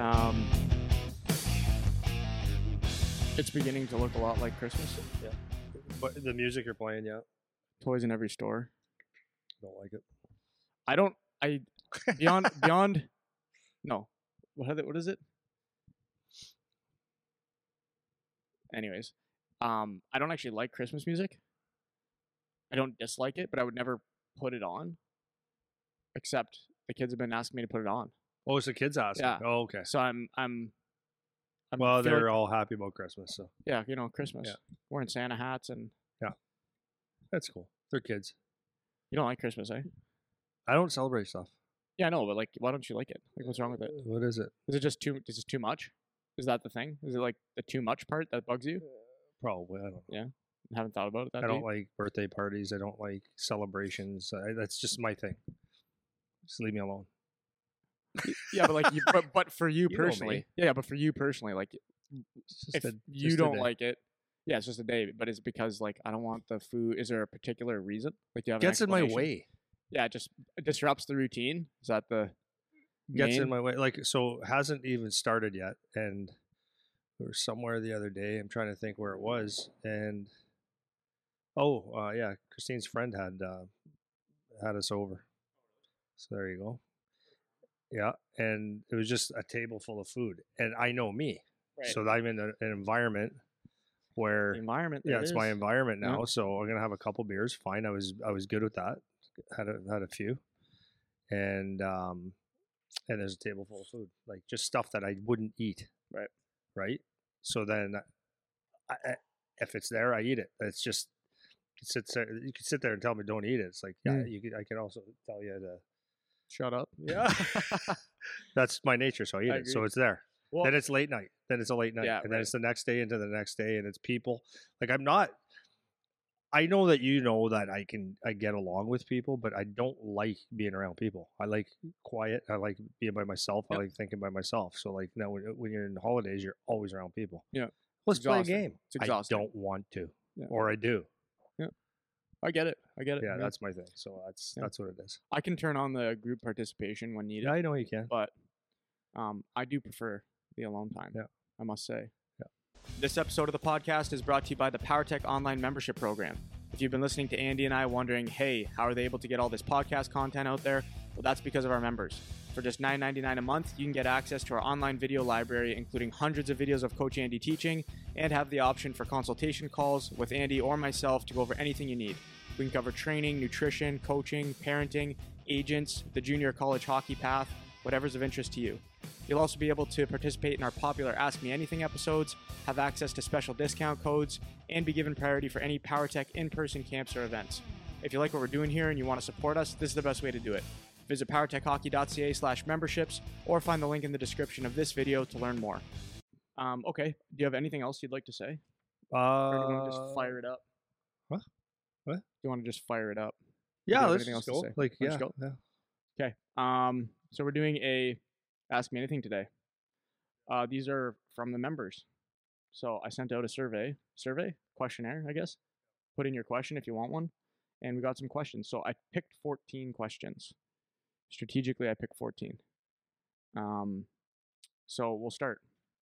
It's beginning to look a lot like Christmas. Yeah. But the music you're playing, yeah. Toys in every store. Don't like it. Beyond. No. What is it? Anyways, I don't actually like Christmas music. I don't dislike it, but I would never put it on. Except the kids have been asking me to put it on. Oh, it's the kids asking. Yeah. Oh, okay. So I'm Well, they're like, all happy about Christmas, so yeah, Christmas. Yeah. Wearing Santa hats and that's cool. They're kids. you don't like Christmas, eh? I don't celebrate stuff. Yeah, I know, but like, why don't you like it? Like, what's wrong with it? What is it? Is it just too? Is it too much? Is that the thing? Is it like the too much part that bugs you? Probably. I don't know. Yeah, I haven't thought about it that I don't deep. like birthday parties. I don't like celebrations. That's just my thing. Just leave me alone. Yeah, but like, but for you You know personally, me. yeah, but for you personally, like, It's just if a- you just a don't day. like it, yeah, it's just a day. But it's because like I don't want the food. Is there a particular reason? Like, do you have an Gets in my explanation? way. Yeah, it just disrupts the routine. Is that the Gets main? in my way. Like, so hasn't even started yet. And we were somewhere the other day. I'm trying to think where it was. And yeah, Christine's friend had us over. So there you go. Yeah, and it was just a table full of food, and I know me, Right. so I'm in an environment where The environment. yeah, it's my environment now. Yeah. So I'm gonna have a couple beers. Fine, I was good with that. Had a few, and there's a table full of food, like just stuff that I wouldn't eat. Right. So then, if it's there, I eat it. It's just you could sit there and tell me don't eat it. It's like yeah, I can also tell you to. Shut up. Yeah, that's my nature. So I eat I it. So agree. it's there. Well, Then it's late night. Then it's a late night, Yeah, and then right. it's the next day into the next day, and it's people. Like I'm not. I know that you know that I get along with people, but I don't like being around people. I like quiet. I like being by myself. Yep. I like thinking by myself. So like now when you're in the holidays, you're always around people. Yeah. Let's play a exhausting. game. It's exhausting. I don't want to, Yeah. or I do. I get it. Yeah, that's my thing. So that's what it is. I can turn on the group participation when needed, Yeah, I know you can. but I do prefer the alone time. Yeah. I must say. Yeah. This episode of the podcast is brought to you by the PowerTech Online Membership Program. If you've been listening to Andy and I wondering, hey, how are they able to get all this podcast content out there? Well, that's because of our members. For just $9.99 a month, you can get access to our online video library, including hundreds of videos of Coach Andy teaching, and have the option for consultation calls with Andy or myself to go over anything you need. We can cover training, nutrition, coaching, parenting, agents, the junior college hockey path, whatever's of interest to you. You'll also be able to participate in our popular Ask Me Anything episodes, have access to special discount codes, and be given priority for any PowerTech in-person camps or events. If you like what we're doing here and you want to support us, this is the best way to do it. Visit powertechhockey.ca/memberships or find the link in the description of this video to learn more. Okay, do you have anything else you'd like to say? Or do you want to just fire it up? What? What? Do you want to just fire it up? Yeah, have let's anything just else to go. say? Like Let's yeah, go. yeah. Okay. So we're doing a Ask Me Anything today. These are from the members. So I sent out a questionnaire, I guess. Put in your question if you want one. And we got some questions. So I picked 14 questions. Strategically, I picked 14. So we'll start.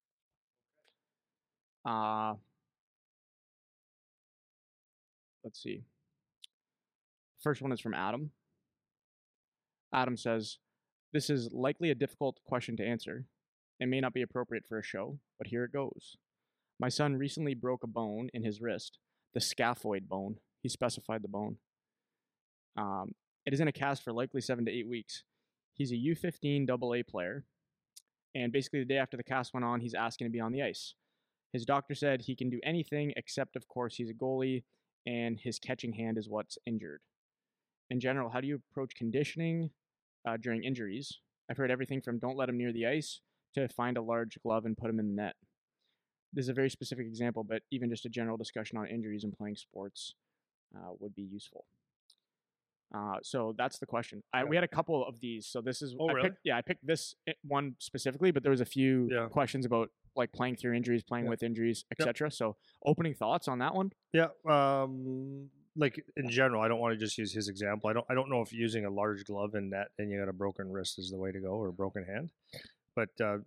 Let's see. First one is from Adam. Adam says, this is likely a difficult question to answer. It may not be appropriate for a show, but here it goes. My son recently broke a bone in his wrist, the scaphoid bone. He specified the bone. It is in a cast for likely 7 to 8 weeks. He's a U15 AA player, and basically the day after the cast went on, he's asking to be on the ice. His doctor said he can do anything except, of course, he's a goalie, and his catching hand is what's injured. In general, how do you approach conditioning during injuries? I've heard everything from don't let him near the ice to find a large glove and put him in the net. This is a very specific example, but even just a general discussion on injuries and playing sports would be useful. So that's the question. We had a couple of these. So this is, Really? I picked this one specifically, but there was a few questions about like playing through injuries, playing with injuries, etc. So opening thoughts on that one? Yeah. Like in general, I don't want to just use his example. I don't know if using a large glove in net and you got a broken wrist is the way to go or a broken hand. But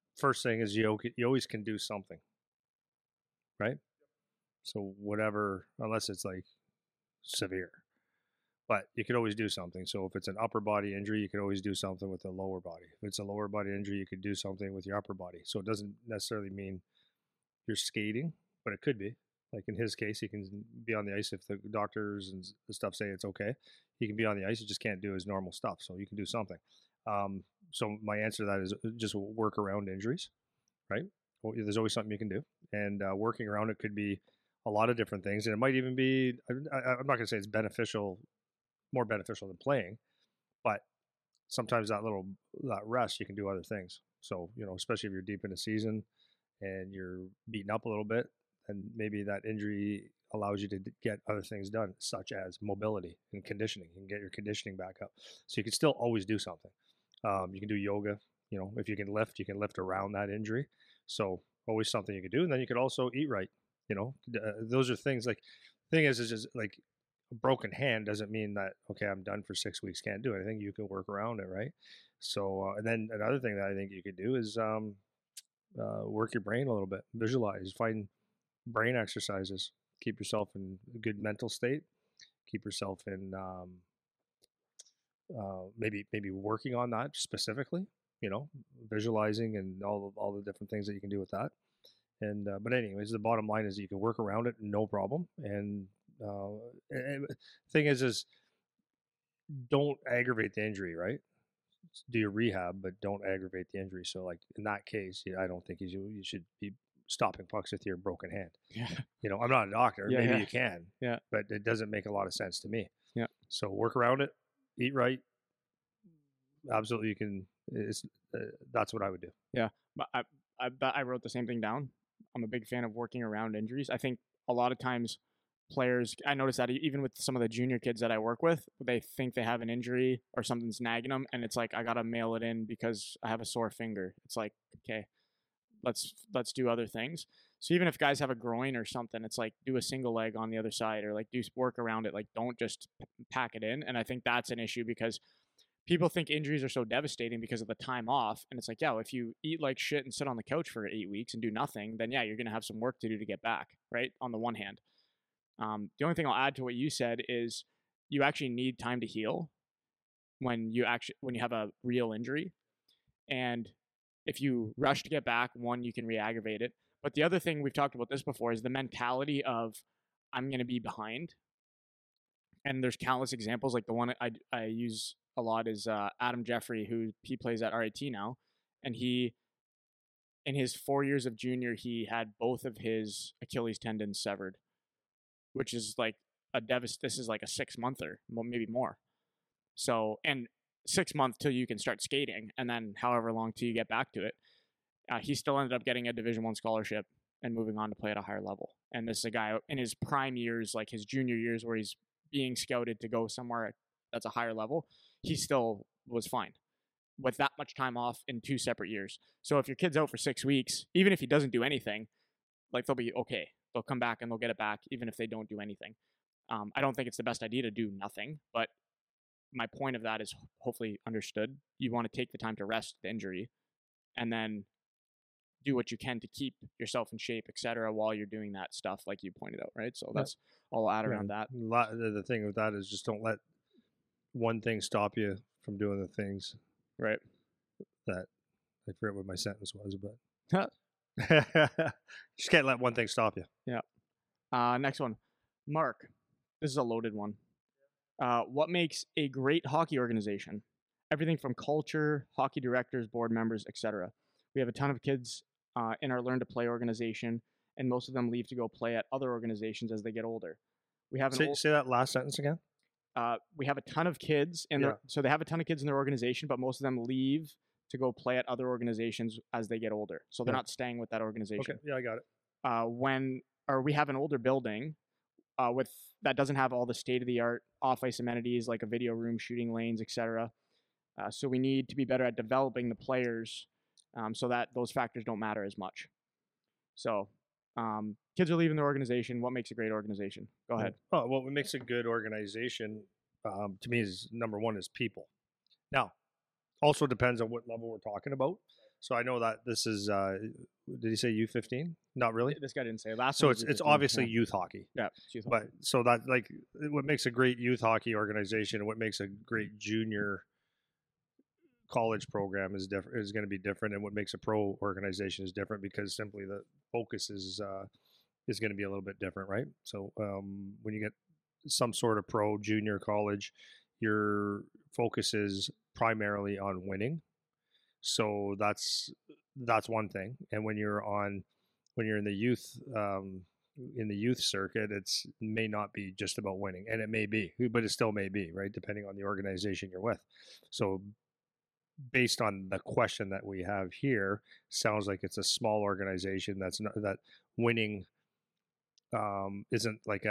first thing is you always can do something, right? So whatever, unless it's like severe, but you could always do something. So if it's an upper body injury, you could always do something with the lower body. If it's a lower body injury, you could do something with your upper body. So it doesn't necessarily mean you're skating, but it could be. Like in his case, he can be on the ice if the doctors and the stuff say it's okay. He can be on the ice. He just can't do his normal stuff. So you can do something. So my answer to that is just work around injuries, right? Well, there's always something you can do, and working around it could be a lot of different things, and it might even be. I'm not going to say it's more beneficial than playing, but sometimes that rest you can do other things. So especially if you're deep in the season and you're beaten up a little bit, and maybe that injury allows you to get other things done, such as mobility and conditioning. You can get your conditioning back up, so you can still always do something. You can do yoga. If you can lift around that injury. So always something you can do, and then you could also eat right. Those are things like. Thing is just like a broken hand doesn't mean that okay, I'm done for 6 weeks, can't do anything. You can work around it, right? So and then another thing that I think you could do is work your brain a little bit, visualize, find brain exercises, keep yourself in a good mental state, keep yourself in maybe working on that specifically, visualizing and all the different things that you can do with that. And but anyways, the bottom line is you can work around it, no problem. And thing is don't aggravate the injury, right? Do your rehab, but don't aggravate the injury. So like in that case, I don't think you should be stopping pucks with your broken hand. Yeah. I'm not a doctor. Yeah, Maybe yeah. you can. Yeah. But it doesn't make a lot of sense to me. Yeah. So work around it, eat right. Absolutely, you can. That's what I would do. Yeah, but I wrote the same thing down. I'm a big fan of working around injuries. I think a lot of times players, I notice that even with some of the junior kids that I work with, they think they have an injury or something's nagging them, and it's like I gotta mail it in because I have a sore finger. It's like, okay, let's do other things. So even if guys have a groin or something, it's like do a single leg on the other side or like do work around it. Like don't just pack it in. And I think that's an issue because people think injuries are so devastating because of the time off. And it's like, yeah, well, if you eat like shit and sit on the couch for 8 weeks and do nothing, then yeah, you're going to have some work to do to get back, right? On the one hand. The only thing I'll add to what you said is you actually need time to heal when you have a real injury. And if you rush to get back, one, you can re-aggravate it. But the other thing, we've talked about this before, is the mentality of I'm going to be behind. And there's countless examples. Like the one I use a lot is Adam Jeffrey, who he plays at RIT now. And he, in his 4 years of junior, he had both of his Achilles tendons severed, which is like this is like a 6-monther, maybe more. So, and 6 months till you can start skating, and then however long till you get back to it. He still ended up getting a Division I scholarship and moving on to play at a higher level. And this is a guy in his prime years, like his junior years, where he's being scouted to go somewhere that's a higher level. He still was fine with that much time off in 2 separate years. So if your kid's out for 6 weeks, even if he doesn't do anything, like they'll be okay. They'll come back and they'll get it back, even if they don't do anything. I don't think it's the best idea to do nothing, but my point of that is hopefully understood. You want to take the time to rest the injury and then do what you can to keep yourself in shape, etc., while you're doing that stuff like you pointed out, right? So that's all I'll add around that. The thing with that is just don't let one thing stop you from doing the things right that I forget what my sentence was, but just can't let one thing stop you. Yeah. Next one. Mark, this is a loaded one. What makes a great hockey organization? Everything from culture, hockey directors, board members, etc. We have a ton of kids in our Learn to Play organization, and most of them leave to go play at other organizations as they get older. We have say that last sentence again. We have a ton of kids so they have a ton of kids in their organization, but most of them leave to go play at other organizations as they get older. So they're not staying with that organization. Okay, yeah, I got it. We have an older building that doesn't have all the state-of-the-art off-ice amenities like a video room, shooting lanes, etc. So we need to be better at developing the players so that those factors don't matter as much. So kids are leaving the organization. What makes a great organization? Go ahead. Oh, well, what makes a good organization to me is number one is people. Now, also depends on what level we're talking about. So I know that this is. Did he say U15? Not really. This guy didn't say last. So one it's was U15, obviously yeah. youth hockey. Yeah, it's youth But hockey. so that like what makes a great youth hockey organization and what makes a great junior college program is different, is going to be different, and what makes a pro organization is different because simply the focus is going to be a little bit different, right? So when you get some sort of pro junior college, your focus is primarily on winning. So that's one thing. And when you're in the youth circuit, it's may not be just about winning, and it may be, but it still may be, right, depending on the organization you're with. So based on the question that we have here, sounds like it's a small organization that's not, that winning isn't like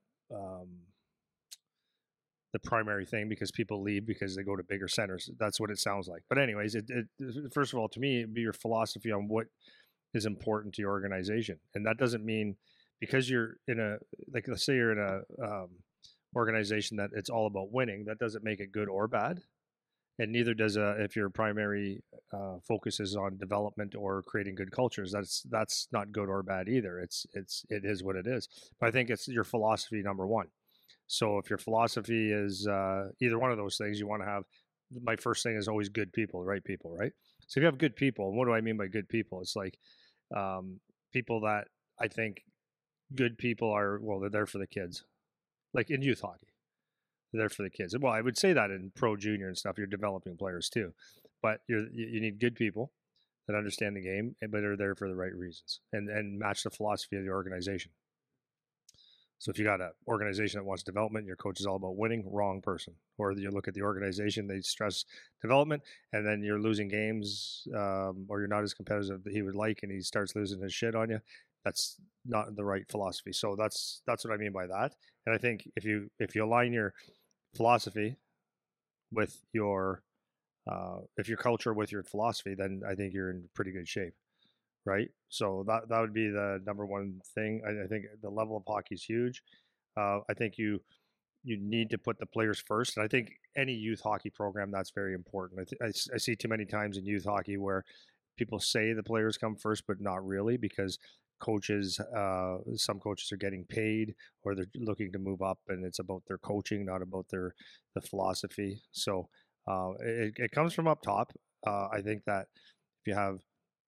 the primary thing because people leave because they go to bigger centers. That's what it sounds like. But anyways, it first of all, to me, it'd be your philosophy on what is important to your organization, and that doesn't mean because you're in a, like, let's say you're in a organization that it's all about winning. That doesn't make it good or bad, and neither does if your primary focus is on development or creating good cultures. That's not good or bad either. It is what it is. But I think it's your philosophy, number one. So if your philosophy is either one of those things, you want to have, my first thing is always good people, right people, right? So if you have good people, and what do I mean by good people? It's like people that I think good people are, well, they're there for the kids, like in youth hockey. They're there for the kids. Well, I would say that in pro junior and stuff, you're developing players too, but you need good people that understand the game, but are there for the right reasons and match the philosophy of the organization. So if you got an organization that wants development, your coach is all about winning, wrong person. Or you look at the organization, they stress development, and then you're losing games, or you're not as competitive that he would like, and he starts losing his shit on you. That's not the right philosophy. So that's what I mean by that. And I think if you align your philosophy with your if your culture with your philosophy, then I think you're in pretty good shape. Right. So that would be the number one thing. I think the level of hockey is huge. I think you need to put the players first. And I think any youth hockey program, that's very important. I see too many times in youth hockey where people say the players come first, but not really, because coaches, some coaches are getting paid or they're looking to move up, and it's about their coaching, not about the philosophy. So it comes from up top. I think that if you have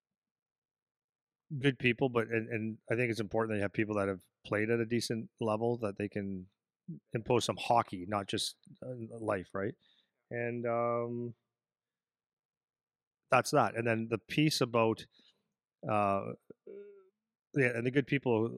good people, but and I think it's important that you have people that have played at a decent level that they can impose some hockey, not just life, right? And that's that. And then the piece about yeah, and the good people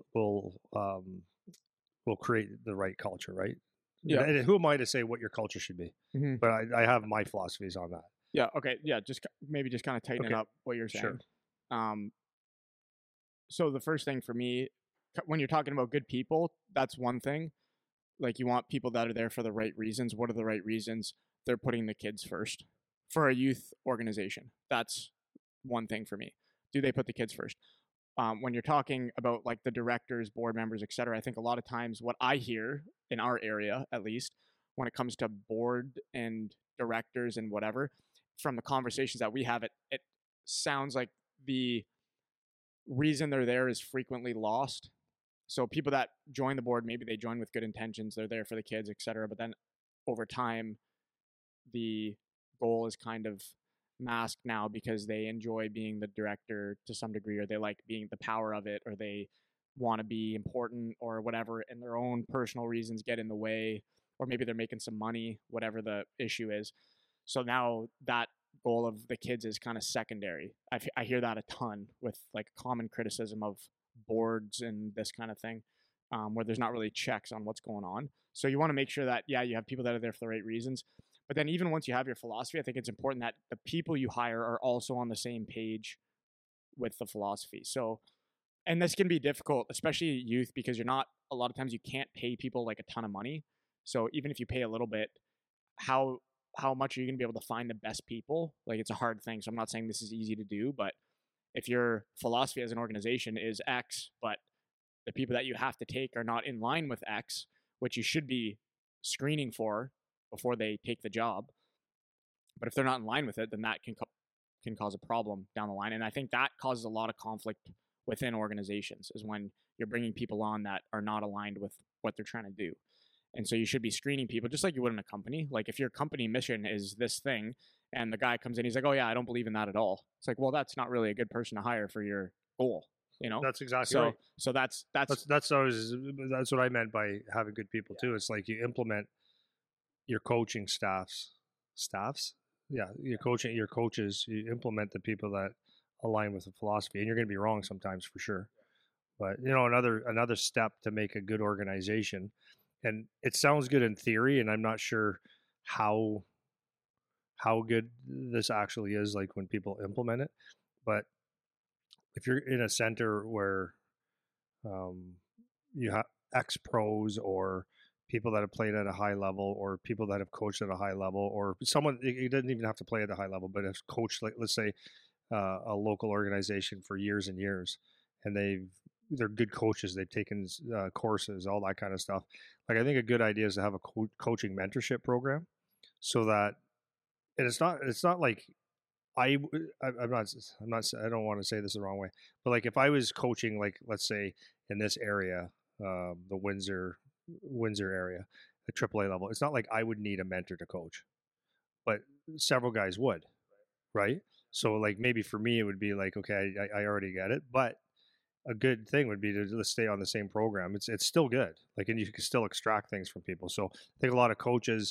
will create the right culture, right? Yeah. And who am I to say what your culture should be? Mm-hmm. But I have my philosophies on that. Yeah. Okay. Yeah. Just maybe just kind of tighten it up what you're saying. Sure. So the first thing for me, when you're talking about good people, that's one thing. Like, you want people that are there for the right reasons. What are the right reasons? They're putting the kids first for a youth organization. That's one thing for me. Do they put the kids first? When you're talking about like the directors, board members, etc., I think a lot of times what I hear in our area, at least, when it comes to board and directors and whatever, from the conversations that we have, it sounds like the reason they're there is frequently lost. So people that join the board, maybe they join with good intentions, they're there for the kids, etc. But then over time, the goal is kind of masked now because they enjoy being the director to some degree, or they like being the power of it, or they want to be important or whatever, and their own personal reasons get in the way, or maybe they're making some money, whatever the issue is. So now that goal of the kids is kind of secondary. I hear that a ton with like common criticism of boards and this kind of thing, where there's not really checks on what's going on. So you want to make sure that, yeah, you have people that are there for the right reasons. But then even once you have your philosophy, I think it's important that the people you hire are also on the same page with the philosophy. So, and this can be difficult, especially youth, because you're not, a lot of times you can't pay people like a ton of money. So even if you pay a little bit, how much are you going to be able to find the best people? Like, it's a hard thing. So I'm not saying this is easy to do, but if your philosophy as an organization is X, but the people that you have to take are not in line with X, which you should be screening for before they take the job. But if they're not in line with it, then that can can cause a problem down the line. And I think that causes a lot of conflict within organizations, is when you're bringing people on that are not aligned with what they're trying to do. And so you should be screening people just like you would in a company. Like if your company mission is this thing and the guy comes in, he's like, oh yeah, I don't believe in that at all. It's like, well, that's not really a good person to hire for your goal, you know? That's exactly So, right. so that's That's what I meant by having good people too. It's like you implement your coaching staffs. Yeah, your coaches, you implement the people that align with the philosophy, and you're going to be wrong sometimes for sure. But another step to make a good organization, and it sounds good in theory, and I'm not sure how good this actually is, like when people implement it. But if you're in a center where you have ex pros or people that have played at a high level or people that have coached at a high level or someone, it doesn't even have to play at a high level, but has coached, like let's say a local organization for years and years, and they're good coaches, they've taken courses, all that kind of stuff. Like I think a good idea is to have a coaching mentorship program, so that, and it's not like I'm not I don't want to say this the wrong way, but like if I was coaching, like let's say in this area, the Windsor area, the AAA level, it's not like I would need a mentor to coach, but several guys would, right? So like maybe for me it would be like, okay, I already get it, but a good thing would be to stay on the same program. It's still good, like, and you can still extract things from people. So I think a lot of coaches,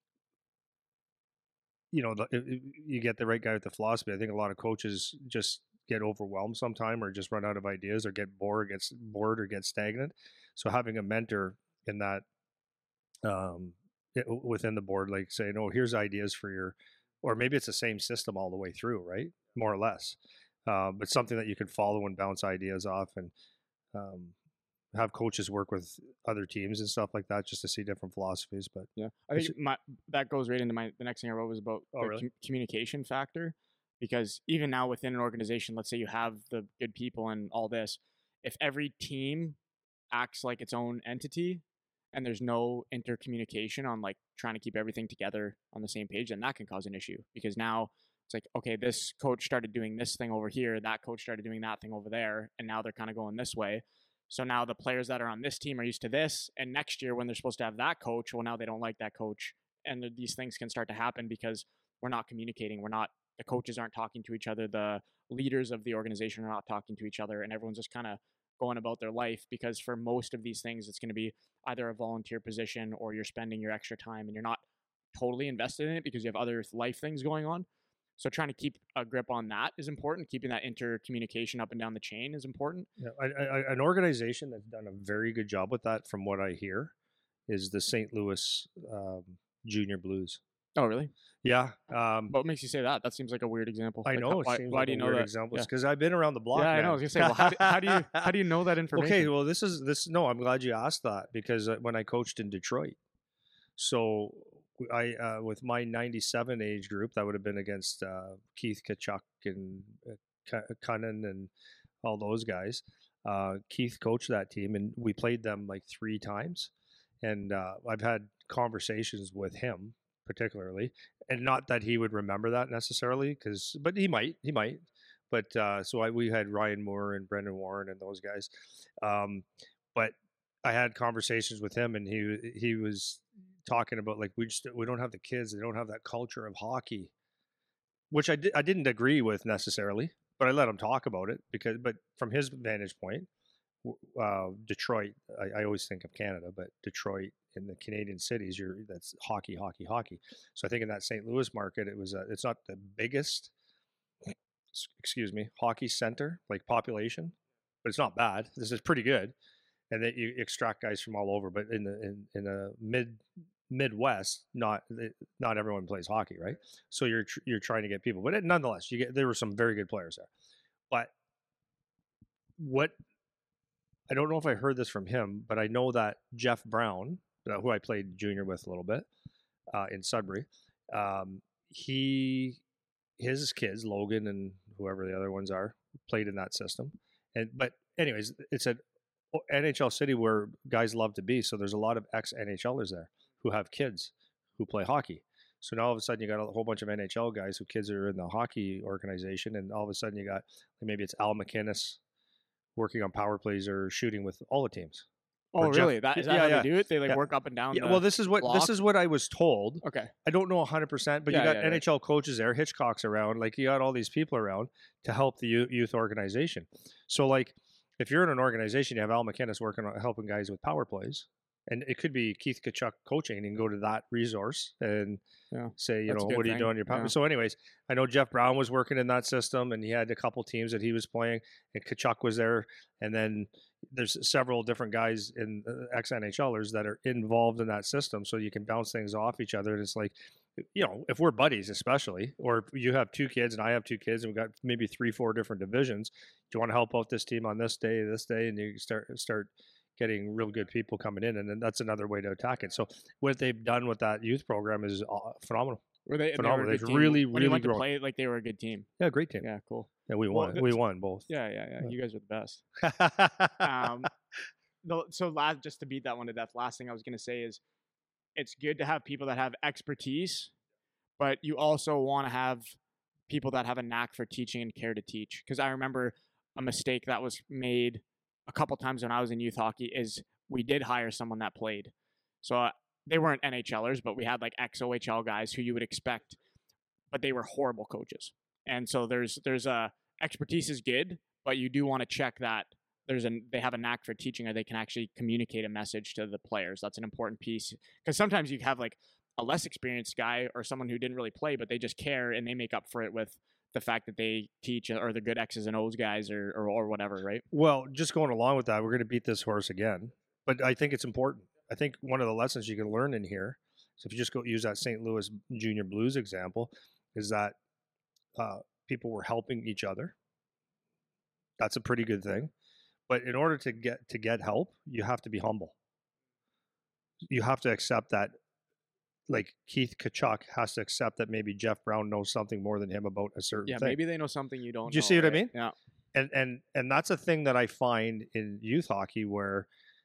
if you get the right guy with the philosophy, I think a lot of coaches just get overwhelmed sometime, or just run out of ideas, or get bored or get stagnant. So having a mentor in that, within the board, like saying, oh, here's ideas for your, or maybe it's the same system all the way through, right? More or less. But something that you can follow and bounce ideas off, and have coaches work with other teams and stuff like that, just to see different philosophies. But yeah, I think that goes right into the next thing I wrote was about the communication factor, because even now within an organization, let's say you have the good people and all this, if every team acts like its own entity and there's no intercommunication on like trying to keep everything together on the same page, then that can cause an issue, because now it's like, okay, this coach started doing this thing over here, that coach started doing that thing over there, and now they're kind of going this way. So now the players that are on this team are used to this, and next year when they're supposed to have that coach, well, now they don't like that coach, and these things can start to happen because we're not communicating. The coaches aren't talking to each other, the leaders of the organization are not talking to each other, and everyone's just kind of going about their life, because for most of these things, it's going to be either a volunteer position or you're spending your extra time and you're not totally invested in it because you have other life things going on. So trying to keep a grip on that is important. Keeping that intercommunication up and down the chain is important. Yeah, an organization that's done a very good job with that, from what I hear, is the St. Louis Junior Blues. Oh, really? Yeah. What makes you say that? That seems like a weird example. I know. Why do you know that? Examples? Because I've been around the block. Yeah, man. I know. I was gonna say, well, how do you know that information? Okay, well, No, I'm glad you asked that, because when I coached in Detroit, so I with my '97 age group, that would have been against Keith Tkachuk and Cunnan and all those guys. Keith coached that team, and we played them like 3 times. And I've had conversations with him particularly, and not that he would remember that necessarily, but he might. But we had Ryan Moore and Brendan Warren and those guys. But I had conversations with him, and he was talking about, like, we don't have the kids, they don't have that culture of hockey, which I didn't agree with necessarily, but I let him talk about it, but from his vantage point, Detroit, I always think of Canada, but Detroit in the Canadian cities, that's hockey. So I think in that St. Louis market, it's not the biggest, hockey center, like population, but it's not bad. This is pretty good, and that you extract guys from all over. But in the Midwest, not everyone plays hockey, right? So you're trying to get people, but nonetheless, there were some very good players there. But what, I don't know if I heard this from him, but I know that Jeff Brown, who I played junior with a little bit in Sudbury, his kids, Logan and whoever the other ones are, played in that system. But anyways, it's an NHL city where guys love to be. So there's a lot of ex-NHLers there who have kids who play hockey. So now all of a sudden you got a whole bunch of NHL guys who kids are in the hockey organization, and all of a sudden you got maybe it's Al McInnes working on power plays or shooting with all the teams. Oh, Or Jeff- really? Is that yeah, how yeah. they do it? They like Yeah. work up and down. Yeah, the well, this is what block? I was told. Okay. I don't know 100%, but Yeah, you got yeah, yeah. NHL coaches there, Hitchcock's around, like you got all these people around to help the youth organization. So like if you're in an organization, you have Al McInnes working on helping guys with power plays, and it could be Keith Kachuk coaching, and you can go to that resource and say, That's a good what are you thing. doing on your power? Yeah. So anyways, I know Jeff Brown was working in that system, and he had a couple teams that he was playing, and Kachuk was there, and then there's several different guys in ex-NHLers that are involved in that system, so you can bounce things off each other. And it's like, if we're buddies, especially, or if you have 2 kids and I have 2 kids, and we've got maybe 3-4 different divisions, do you want to help out this team on this day, and you start getting real good people coming in, and then that's another way to attack it. So what they've done with that youth program is phenomenal. Were they Phenomenal. They were a They've good team? really, When you really went to grown. play, like they were a good team. Yeah, great team. Yeah, cool. Yeah, we Well, won. We won both. Yeah. You guys are the best. So just to beat that one to death, last thing I was going to say is it's good to have people that have expertise, but you also want to have people that have a knack for teaching and care to teach. Because I remember a mistake that was made a couple times when I was in youth hockey is we did hire someone that played. So they weren't NHLers, but we had like ex-OHL guys who you would expect, but they were horrible coaches. And so there's expertise is good, but you do want to check that they have a knack for teaching, or they can actually communicate a message to the players. That's an important piece, because sometimes you have like a less experienced guy or someone who didn't really play, but they just care and they make up for it with the fact that they teach, or the good X's and O's guys or whatever, right? Well, just going along with that, we're going to beat this horse again, but I think it's important. I think one of the lessons you can learn in here, so if you just go use that St. Louis Junior Blues example, is that people were helping each other. That's a pretty good thing. But in order to get help, you have to be humble. You have to accept that, like Keith Kachuk has to accept that maybe Jeff Brown knows something more than him about a certain thing. Yeah, maybe they know something you don't. Do you see what I mean? Yeah. And that's a thing that I find in youth hockey where,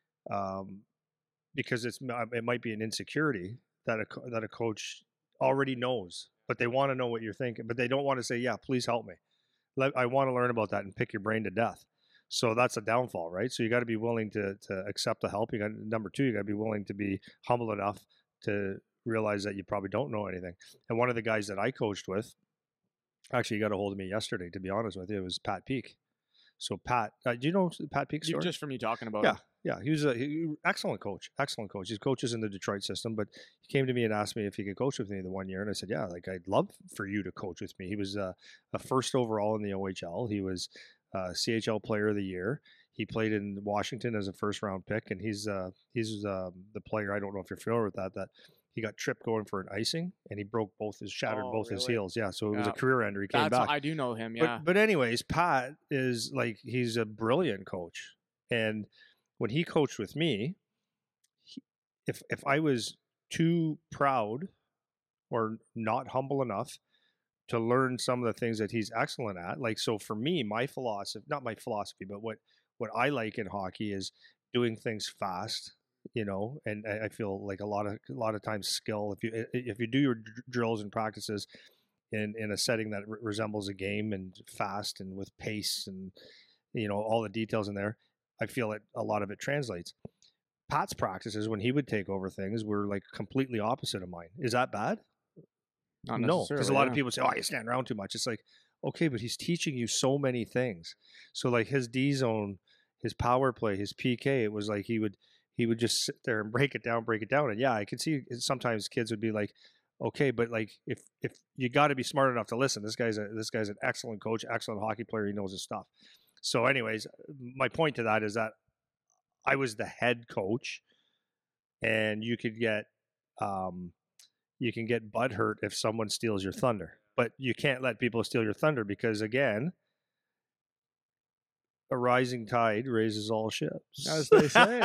because it might be an insecurity that a coach already knows, but they want to know what you're thinking, but they don't want to say, yeah, please help me. I want to learn about that and pick your brain to death. So that's a downfall, right? So you got to be willing to accept the help. Number 2, you got to be willing to be humble enough to realize that you probably don't know anything. And one of the guys that I coached with, actually, he got a hold of me yesterday, to be honest with you, it was Pat Peake. So Pat, do you know Pat Peake's story? Just from you talking about Yeah. him. Yeah, he was an excellent coach. Excellent coach. He coaches in the Detroit system, but he came to me and asked me if he could coach with me the one year, and I said, "Yeah, like I'd love for you to coach with me." He was a first overall in the OHL. He was CHL Player of the Year. He played in Washington as a first round pick, and he's the player. I don't know if you're familiar with that he got tripped going for an icing, and he shattered both his heels. Yeah, so it was a career ender. He came back. I do know him. Yeah, but anyways, Pat is like, he's a brilliant coach, and when he coached with me, if I was too proud or not humble enough to learn some of the things that he's excellent at, like, so for me, not my philosophy, but what I like in hockey is doing things fast, and I feel like a lot of times skill. If you do your drills and practices in a setting that resembles a game and fast and with pace and all the details in there, I feel that a lot of it translates. Pat's practices, when he would take over things, were like completely opposite of mine. Is that bad? No, because a lot of people say, "Oh, you stand around too much." It's like, okay, but he's teaching you so many things. So like his D zone, his power play, his PK, it was like he would just sit there and break it down. And yeah, I could see sometimes kids would be like, okay, but like if you got to be smart enough to listen. This guy's an excellent coach, excellent hockey player. He knows his stuff. So anyways, my point to that is that I was the head coach, and you can get butthurt if someone steals your thunder, but you can't let people steal your thunder, because again, a rising tide raises all ships, as they say.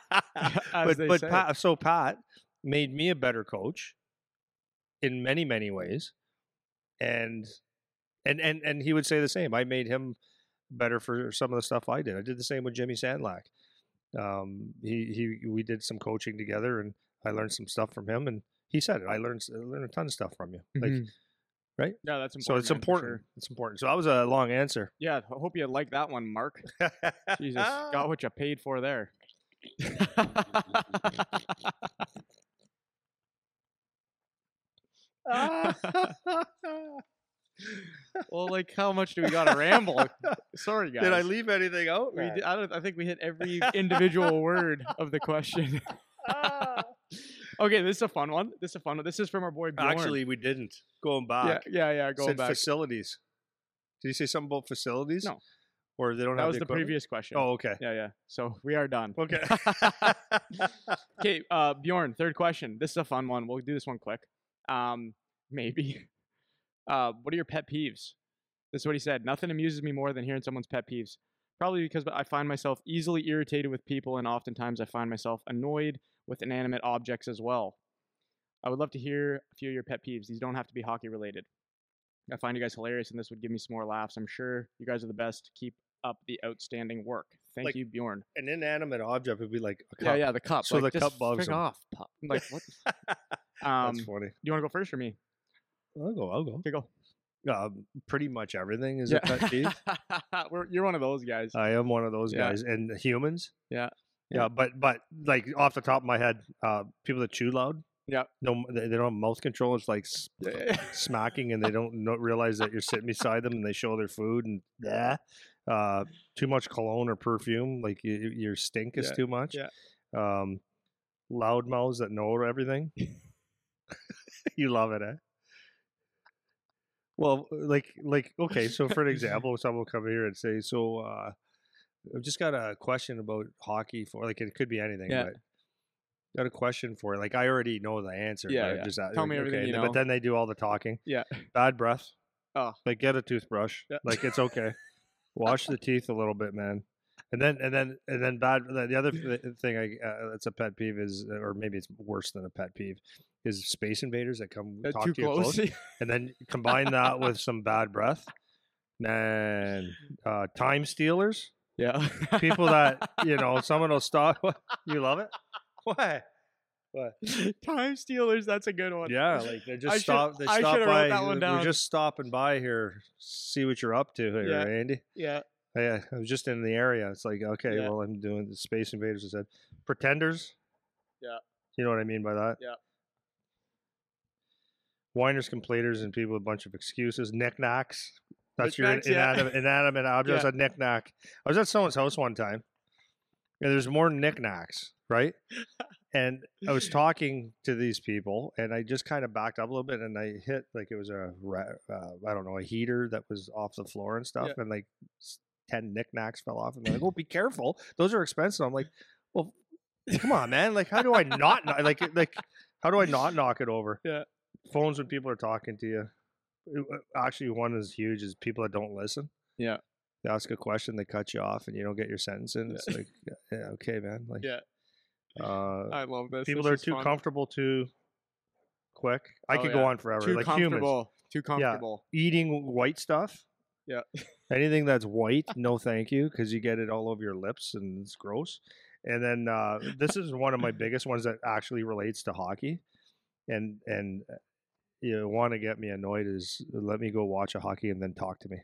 Pat made me a better coach in many, many ways, and he would say the same. I made him better for some of the stuff I did. I did the same with Jimmy Sandlak. We did some coaching together, and I learned some stuff from him, and He said it. I learned a ton of stuff from you. Like, Mhm. right? Yeah, that's important. So it's man, for important. sure. It's important. So that was a long answer. Yeah, I hope you like that one, Mark. Jesus, got what you paid for there. Well, like, how much do we got to ramble? Sorry, guys. Did I leave anything out? We did, I think we hit every individual word of the question. Okay, this is a fun one. This is from our boy Bjorn. Actually, we didn't. Going back. Yeah. Going Said back. facilities. Did you say something about facilities? No. Or they don't That have was the equipment? previous question. Oh, okay. Yeah. So we are done. Okay. Okay, Bjorn, third question. This is a fun one. We'll do this one quick. Maybe. What are your pet peeves? This is what he said. Nothing amuses me more than hearing someone's pet peeves. Probably because I find myself easily irritated with people, and oftentimes I find myself annoyed with inanimate objects as well. I would love to hear a few of your pet peeves. These don't have to be hockey related. I find you guys hilarious, and this would give me some more laughs. I'm sure you guys are the best. Keep up the outstanding work. Thank Like, you, Bjorn. An inanimate object would be like a cup. Yeah, the cup. So like, the just cup bugs frig him. off, pup. Like what? That's Do funny. you want to go first or me? I'll go. Okay, go. Pretty much everything is a pet peeve. You're one of those guys. I am one of those Yeah. guys. And humans. Yeah. Yeah, but like off the top of my head, people that chew loud. Yeah. No, they don't have mouth control. It's like Yeah. smacking, and they don't realize that you're sitting beside them, and they show their food, and too much cologne or perfume, like your stink is too much. Yeah. Loud mouths that know everything. You love it, eh? Well, like okay. So for an example, someone will come here and say, "So, I've just got a question about hockey for like it could be anything, Yeah. but got a question for it. Like I already know the answer. Yeah, but yeah. Just Tell me everything you know. But then they do all the talking. Yeah. Bad breath. Oh. Like get a toothbrush. Yeah. Like it's okay. Wash the teeth a little bit, man. And then bad. The other thing that's a pet peeve is, or maybe it's worse than a pet peeve, is space invaders that come talk Too to you close, and then combine that with some bad breath. Man, time stealers. Yeah. People that someone will stop. You love it. What? Time stealers. That's a good one. Yeah, like they just I stop. should- They I stop should've by. wrote that one down. We're just stopping by here. See what you're up to here, Yeah. Andy. Yeah. Yeah, I was just in the area. It's like, okay, Yeah. well, I'm doing the Space Invaders. I said, pretenders. Yeah. You know what I mean by that? Yeah. Whiners, completers, and people with a bunch of excuses. Knickknacks. That's your Knickknacks, yeah. inanimate object. Yeah. A knickknack. I was at someone's house one time, and there's more knickknacks, right? And I was talking to these people, and I just kind of backed up a little bit, and I hit like it was a heater that was off the floor and stuff, Yeah. and like 10 knickknacks fell off, and they're like, "Oh, be careful! Those are expensive." I'm like, "Well, come on, man! Like, how do I not like how do I not knock it over?" Yeah. Phones when people are talking to you. Actually, one is huge is people that don't listen. Yeah. They ask a question, they cut you off, and you don't get your sentence in. It's like, yeah, okay, man. Like, Yeah. I love this. people This are is too fun. comfortable too quick. I Oh, could go yeah. on forever. Too like humans, comfortable. Too comfortable. eating white stuff. Yeah. Anything that's white, no thank you, because you get it all over your lips and it's gross. And then this is one of my biggest ones that actually relates to hockey, and you want to get me annoyed is let me go watch a hockey and then talk to me.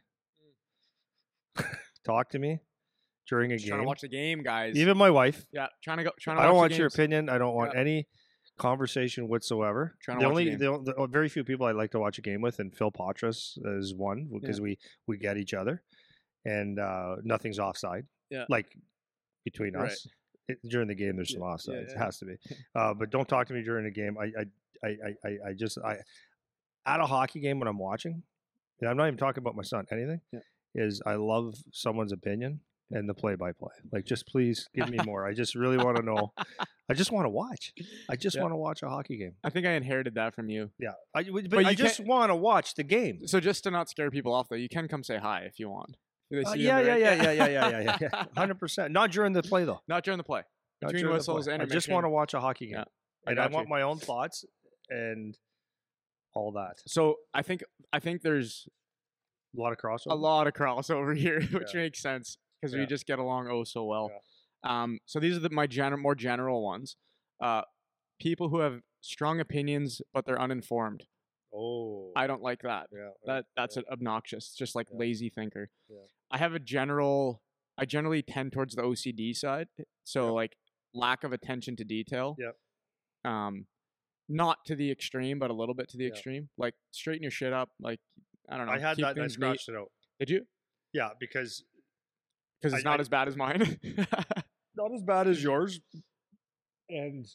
Talk to me during a Just trying to game. watch the game, guys. Even my wife. Yeah. Trying to I watch don't want the your games. opinion. I don't want Yeah. any conversation whatsoever. Trying to The watch only the the very few people I like to watch a game with, and Phil Patras is one because we get each other, and nothing's offside. Yeah. Like between Right. us during the game, there's some Yeah, offside. yeah, It yeah. has to be. But don't talk to me during the game. I just at a hockey game when I'm watching, and I'm not even talking about my son. Anything is I love someone's opinion. And the play-by-play, like, just please give me more. I just really want to know. I just want to watch. I just want to watch a hockey game. I think I inherited that from you. Yeah, But I you just can't- want to watch the game. So just to not scare people off, though, you can come say hi if you want. If they see you Yeah, in the yeah, ring. 100%. Not during the play though. Not during the play. Not Between during the whistles, play. I intermission. just want to watch a hockey game, Yeah, and I got want you. my own thoughts and all that. So I think there's A lot of crossover. a lot of crossover here, which Yeah. makes sense because Yeah. we just get along oh so well. So these are my more general ones. People who have strong opinions, but they're uninformed. Oh, I don't like that. yeah. That's obnoxious. It's just like lazy thinker. Yeah. I generally tend towards the OCD side. So like lack of attention to detail. Yep. Not to the extreme, but a little bit to the extreme. Like straighten your shit up. Like, I don't know. I had keep that and I things neat. scratched it out. Did you? Yeah, because It's not as bad as mine. not as bad as yours. And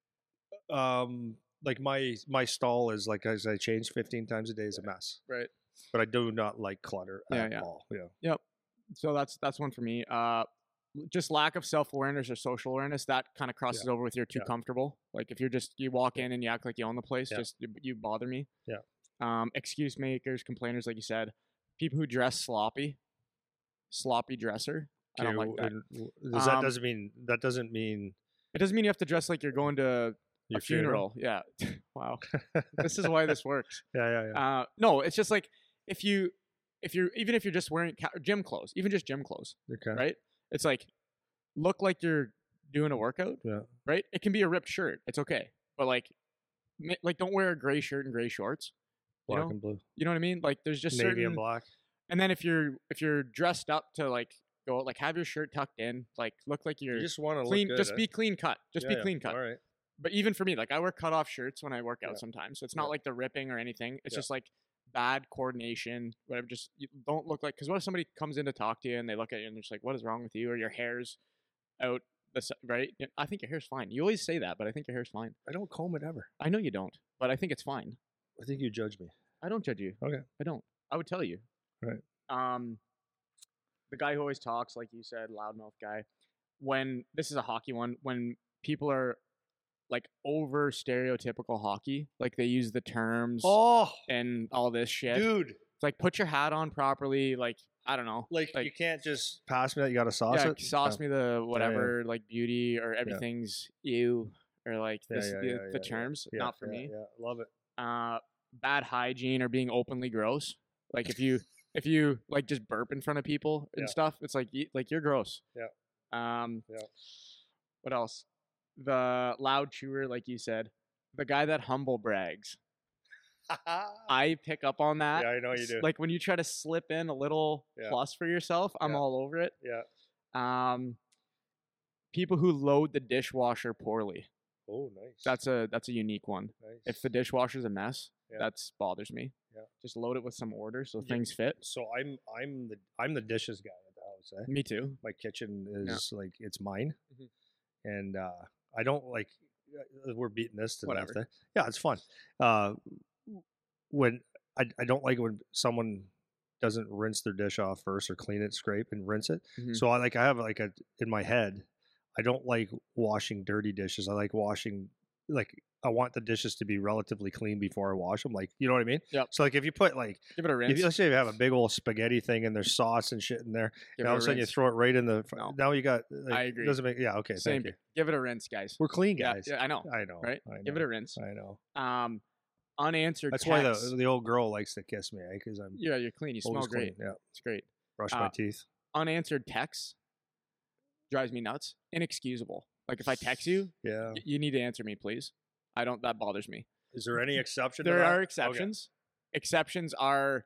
like my stall is, like, as I change 15 times a day, is a mess. Right. But I do not like clutter at all. Yeah. Yep. So that's one for me. Just lack of self-awareness or social awareness, that kind of crosses over with you're too comfortable. Like if you walk in and you act like you own the place, just you bother me. Yeah. Excuse makers, complainers, like you said, people who dress sloppy dresser. I don't like that. That doesn't mean it doesn't mean you have to dress like you're going to a funeral. Yeah. Wow. This is why this works. Yeah. No, it's just like if you're just wearing gym clothes, even just gym clothes. Okay. Right. It's like, look like you're doing a workout. Yeah. Right. It can be a ripped shirt. It's okay. But like don't wear a gray shirt and gray shorts. Black and blue. You know what I mean? Like there's just navy and black. And then if you're dressed up to like go, like have your shirt tucked in, like look like you're you just want to clean. Look good, just be clean cut. Just be clean cut. All right. But even for me, like I wear cut off shirts when I work out sometimes. So it's not like they're ripping or anything. It's just like bad coordination, whatever. Just you don't look like, because what if somebody comes in to talk to you and they look at you and they're just like, what is wrong with you? Or your hair's out, right? I think your hair's fine. You always say that, but I think your hair's fine. I don't comb it ever. I know you don't, but I think it's fine. I think you judge me. I don't judge you. Okay. I don't. I would tell you. Right. The guy who always talks, like you said, loudmouth guy. When this is a hockey one, when people are like over stereotypical hockey, like they use the terms and all this shit. Dude. It's like put your hat on properly. Like I don't know. Like you can't just pass me that. You got to sauce it. Sauce me the whatever, like beauty or everything's you or like this, the terms. Not for me. Yeah, love it. Bad hygiene or being openly gross. Like if you like just burp in front of people and stuff, it's like you're gross. Yeah. What else? The loud chewer, like you said, the guy that humble brags. I pick up on that. Yeah, I know you do. Like when you try to slip in a little plus for yourself, I'm all over it. Yeah. People who load the dishwasher poorly. Oh, nice. That's a unique one. Nice. If the dishwasher's a mess, that bothers me. Yeah. Just load it with some order so things fit. So I'm the dishes guy at the house. Me too. My kitchen is like it's mine, and I don't like. We're beating this to death. Yeah, it's fun. When I don't like it when someone doesn't rinse their dish off first or clean it, scrape and rinse it. So I have in my head. I don't like washing dirty dishes. I like washing, like, I want the dishes to be relatively clean before I wash them. Like, you know what I mean? Yep. So, like, if you put, like, give it a rinse. Let's say you have a big old spaghetti thing and there's sauce and shit in there, and all of a sudden you throw it right in the. No. Now you got. Like, I agree. It doesn't make. Yeah. Okay. Same. Thank you. Give it a rinse, guys. We're clean guys. Yeah, I know. Right. Give it a rinse. I know. Unanswered. That's texts. why the old girl likes to kiss me, because I'm. Yeah, you're clean. You smell great. Clean. Yeah, it's great. Brush my teeth. Unanswered texts drives me nuts. Inexcusable. Like if I text you, you need to answer me, please. That bothers me. Is there any exception? There are exceptions. Okay. Exceptions are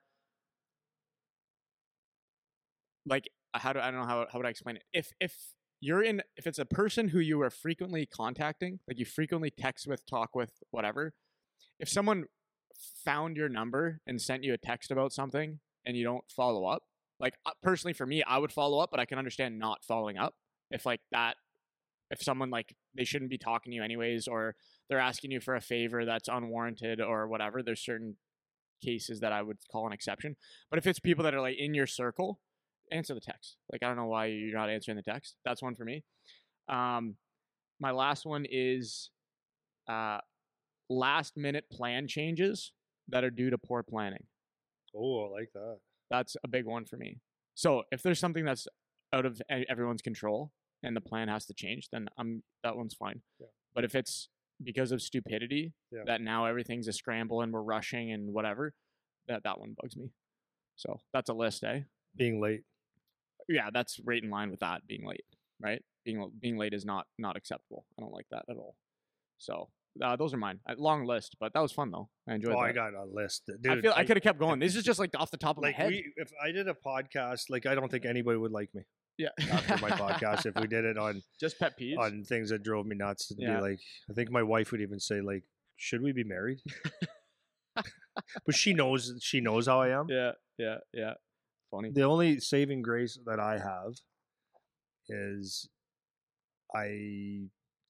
like I don't know how would I explain it. If it's a person who you are frequently contacting, like you frequently text with, talk with, whatever. If someone found your number and sent you a text about something and you don't follow up, like personally for me, I would follow up, but I can understand not following up if like that. If someone like they shouldn't be talking to you anyways, or they're asking you for a favor that's unwarranted or whatever, there's certain cases that I would call an exception. But if it's people that are like in your circle, answer the text. Like I don't know why you're not answering the text. That's one for me. My last one is last minute plan changes that are due to poor planning. Oh, I like that. That's a big one for me. So if there's something that's out of everyone's control and the plan has to change, then that one's fine. Yeah. But if it's because of stupidity that now everything's a scramble and we're rushing and whatever, that one bugs me. So that's a list, eh? Being late. Yeah, that's right in line with that, being late, right? Being late is not acceptable. I don't like that at all. So those are mine. Long list, but that was fun though. I enjoyed Oh, that. I got a list, dude. I feel I could have kept going. This is just like off the top of my Like head. if I did a podcast, like I don't think anybody would like me Yeah. after my podcast if we did it on Just pet peeves. on things that drove me nuts. And Yeah. be like, I think my wife would even say like, should we be married? But she knows how I am. Yeah. Funny. The only saving grace that I have is I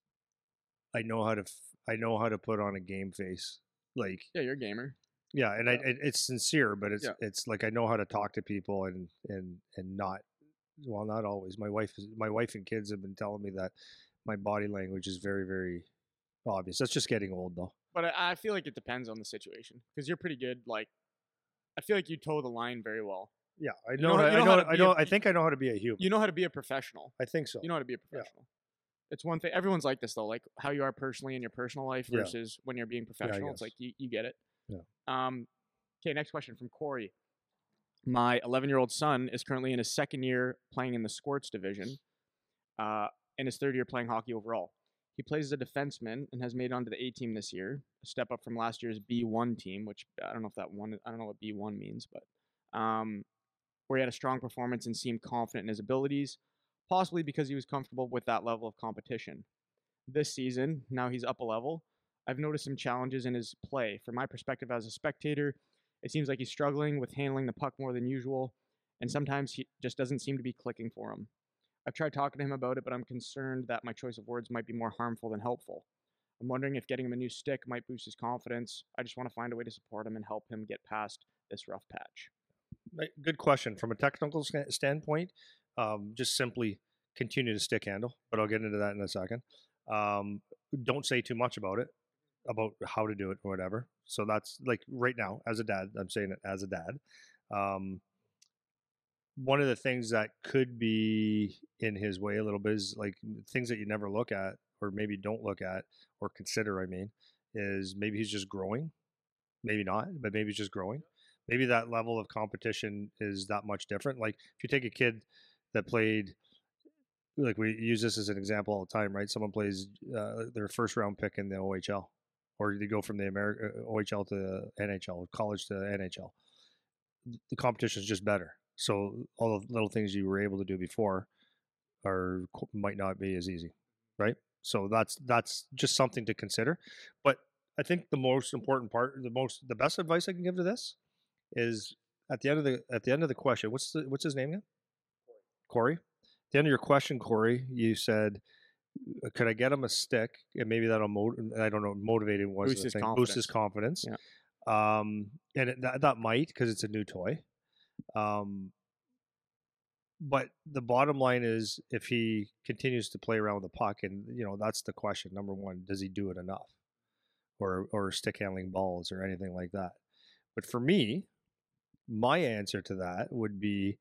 know how to put on a game face. Like, Yeah, you're a gamer. yeah, and Yeah. it's sincere, but Yeah. it's like I know how to talk to people and not, well, not always. My wife and kids have been telling me that my body language is very, very obvious. That's just getting old though. But I feel like it depends on the situation because you're pretty good. Like, I feel like you toe the line very well. Yeah, I know know. how- you know how to be a- I think I know how to be a human. You know how to be a professional. I think so. You know how to be a professional. It's one thing. Everyone's like this though, like how you are personally in your personal life Yeah. versus when you're being professional. It's guess. like you get it. Yeah. Okay, next question from Corey. My 11-year-old son is currently in his second year playing in the Squirts division, and his third year playing hockey overall. He plays as a defenseman and has made it onto the A team this year, a step up from last year's B1 team, which I don't know if I don't know what B1 means, but where he had a strong performance and seemed confident in his abilities, possibly because he was comfortable with that level of competition. This season, now he's up a level, I've noticed some challenges in his play. From my perspective as a spectator, it seems like he's struggling with handling the puck more than usual, and sometimes he just doesn't seem to be clicking for him. I've tried talking to him about it, but I'm concerned that my choice of words might be more harmful than helpful. I'm wondering if getting him a new stick might boost his confidence. I just want to find a way to support him and help him get past this rough patch. Good question. From a technical standpoint, just simply continue to stick handle, but I'll get into that in a second. Don't say too much about it, about how to do it or whatever. So that's like right now, as a dad, I'm saying it as a dad. One of the things that could be in his way a little bit is like things that you never look at or maybe don't look at or consider, is maybe he's just growing. Maybe not, but maybe he's just growing. Maybe that level of competition is that much different. Like if you take a kid that played, like we use this as an example all the time, right? Someone plays their first round pick in the OHL, or they go from the OHL to NHL, college to NHL. The competition is just better. So all the little things you were able to do before might not be as easy, right? So that's just something to consider. But I think the most important part, the best advice I can give to this is at the end of the question. What's his name again? Corey. At the end of your question, Corey, you said, "Could I get him a stick?" And maybe that'll motivate him. Boost his confidence. Yeah. And that might, because it's a new toy. But the bottom line is, if he continues to play around with the puck, and that's the question. Number one, does he do it enough, or stick handling balls or anything like that? But for me, my answer to that would be,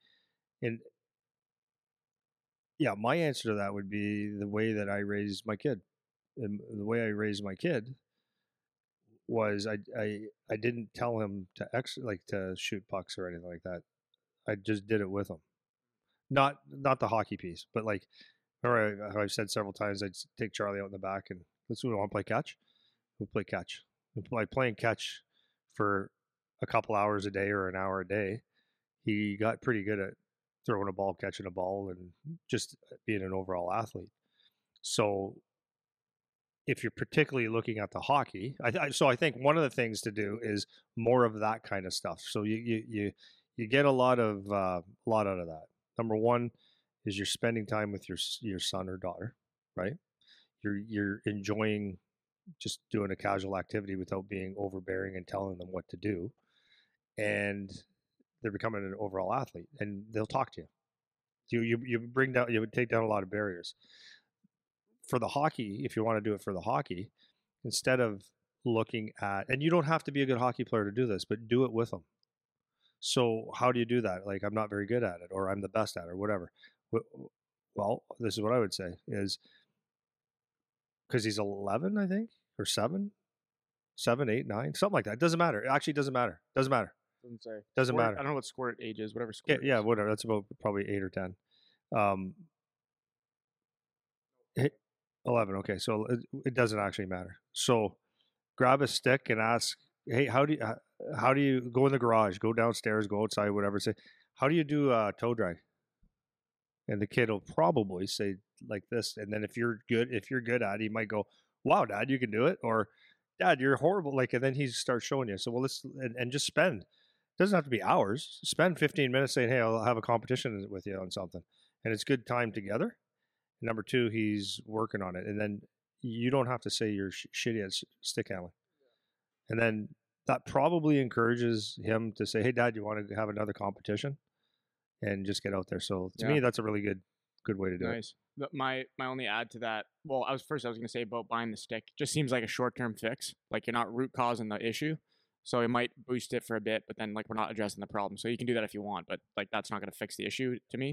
my answer to that would be the way that I raised my kid. And the way I raised my kid was I didn't tell him to shoot pucks or anything like that. I just did it with him. Not the hockey piece, but like, remember I've said several times, I'd take Charlie out in the back and let's want to play catch. We'll play catch. By playing catch for a couple hours a day or an hour a day, he got pretty good at throwing a ball, catching a ball, and just being an overall athlete. So if you're particularly looking at the hockey, I think one of the things to do is more of that kind of stuff. So you get a lot out of that. Number one is you're spending time with your son or daughter, right? You're enjoying just doing a casual activity without being overbearing and telling them what to do, and they're becoming an overall athlete, and they'll talk to you. You would take down a lot of barriers. For the hockey, if you want to do it for the hockey, instead of looking at, and you don't have to be a good hockey player to do this, but do it with them. So how do you do that? Like, I'm not very good at it, or I'm the best at it, or whatever. Well, this is what I would say is, because he's 11, I think, or 7, 8, 9, something like that. It doesn't matter. It actually doesn't matter. Doesn't matter. Doesn't say. Doesn't Squirt, matter. I don't know what Squirt age is. Whatever Squirt. Yeah, whatever. That's about probably 8 or 10. 11. Okay, so it doesn't actually matter. So grab a stick and ask, hey, how do you go in the garage, go downstairs, go outside, whatever. Say, how do you do toe drag? And the kid will probably say like this. And then if you're good at it, he might go, wow, Dad, you can do it. Or Dad, you're horrible. Like, and then he starts showing you. So, well, let's, and just spend, it doesn't have to be hours. Spend 15 minutes saying, hey, I'll have a competition with you on something. And it's good time together. Number two, he's working on it. And then you don't have to say you're shitty at stick handling. And then that probably encourages him to say, hey, Dad, you want to have another competition? And just get out there. So to me, that's a really good way to do it. Nice. My only add to that, well, I was going to say about buying the stick. Just seems like a short term fix. Like you're not root causing the issue, so it might boost it for a bit, but then like we're not addressing the problem. So you can do that if you want, but like that's not going to fix the issue to me.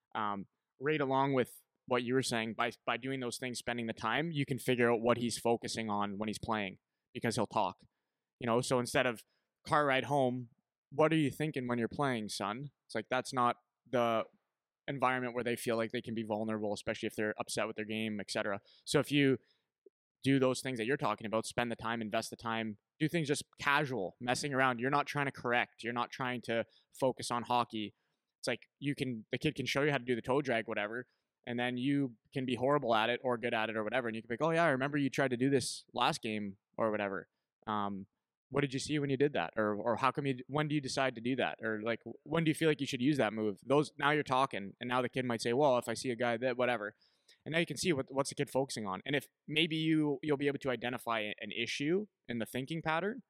Right along with what you were saying, by doing those things, spending the time, you can figure out what he's focusing on when he's playing because he'll talk. You know, so instead of car ride home, what are you thinking when you're playing, son? It's like that's not the environment where they feel like they can be vulnerable, especially if they're upset with their game, etc. So if you do those things that you're talking about, spend the time, invest the time, do things just casual, messing around. You're not trying to correct. You're not trying to focus on hockey. It's like the kid can show you how to do the toe drag, whatever, and then you can be horrible at it or good at it or whatever, and you can be like, oh yeah, I remember you tried to do this last game or whatever. What did you see when you did that, or how come when do you decide to do that, or like when do you feel like you should use that move? Those, now you're talking, and now the kid might say, well, if I see a guy that whatever, and now you can see what's the kid focusing on, and if maybe you'll be able to identify an issue in the thinking pattern,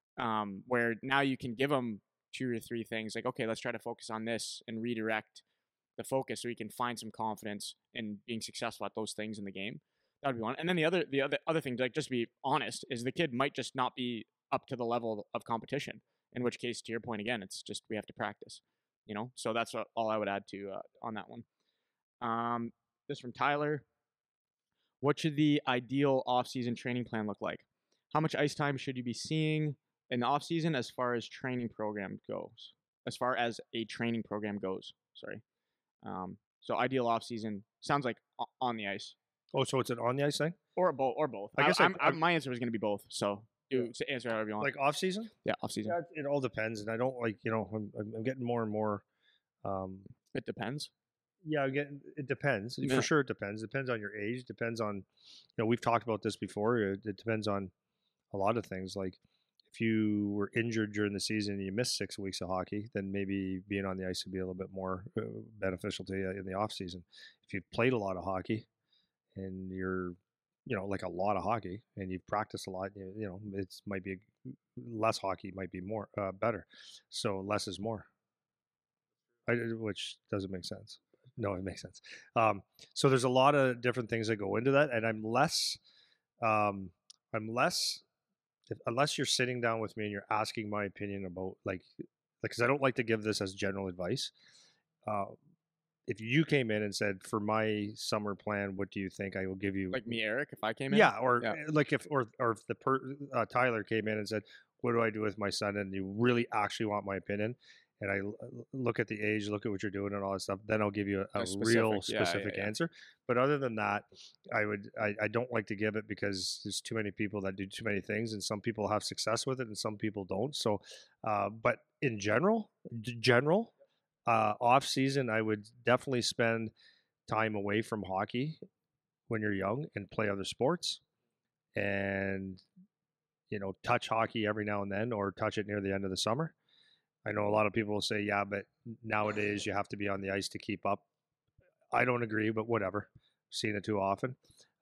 where now you can give them 2 or 3 things like, okay, let's try to focus on this and redirect the focus so you can find some confidence in being successful at those things in the game. That would be one. And then the other thing, like just to be honest, is the kid might just not be up to the level of competition. In which case, to your point again, it's just we have to practice. You know, so that's all I would add to on that one. This from Tyler. What should the ideal off-season training plan look like? How much ice time should you be seeing in the off-season as far as training program goes? As far as a training program goes, sorry. So ideal off-season sounds like on the ice. Oh, so it's an on the ice thing, or both. I guess my answer was going to be both. So answer however you want. like off season. Yeah, off season. Yeah, it all depends, and I don't like I'm getting more and more. It depends. Yeah, again, it depends. Yeah. For sure, it depends. It depends on your age. Depends on, we've talked about this before. It depends on a lot of things. Like if you were injured during the season and you missed 6 weeks of hockey, then maybe being on the ice would be a little bit more beneficial to you in the off season. If you've played a lot of hockey and you're, like a lot of hockey and you've practiced a lot, it's might be less hockey might be more better. So less is more. Which doesn't make sense. No, it makes sense. So there's a lot of different things that go into that, and I'm less, unless you're sitting down with me and you're asking my opinion about because I don't like to give this as general advice. If you came in and said, for my summer plan, what do you think? I will give you. Like me, Eric, if I came in. Yeah, or like if Tyler came in and said, what do I do with my son? And you really actually want my opinion. And I look at the age, look at what you're doing and all that stuff, then I'll give you a real specific answer. But other than that, I don't like to give it because there's too many people that do too many things, and some people have success with it and some people don't. So, but in general, off season, I would definitely spend time away from hockey when you're young and play other sports, and touch hockey every now and then, or touch it near the end of the summer. I know a lot of people will say, yeah, but nowadays you have to be on the ice to keep up. I don't agree, but whatever. Seen it too often.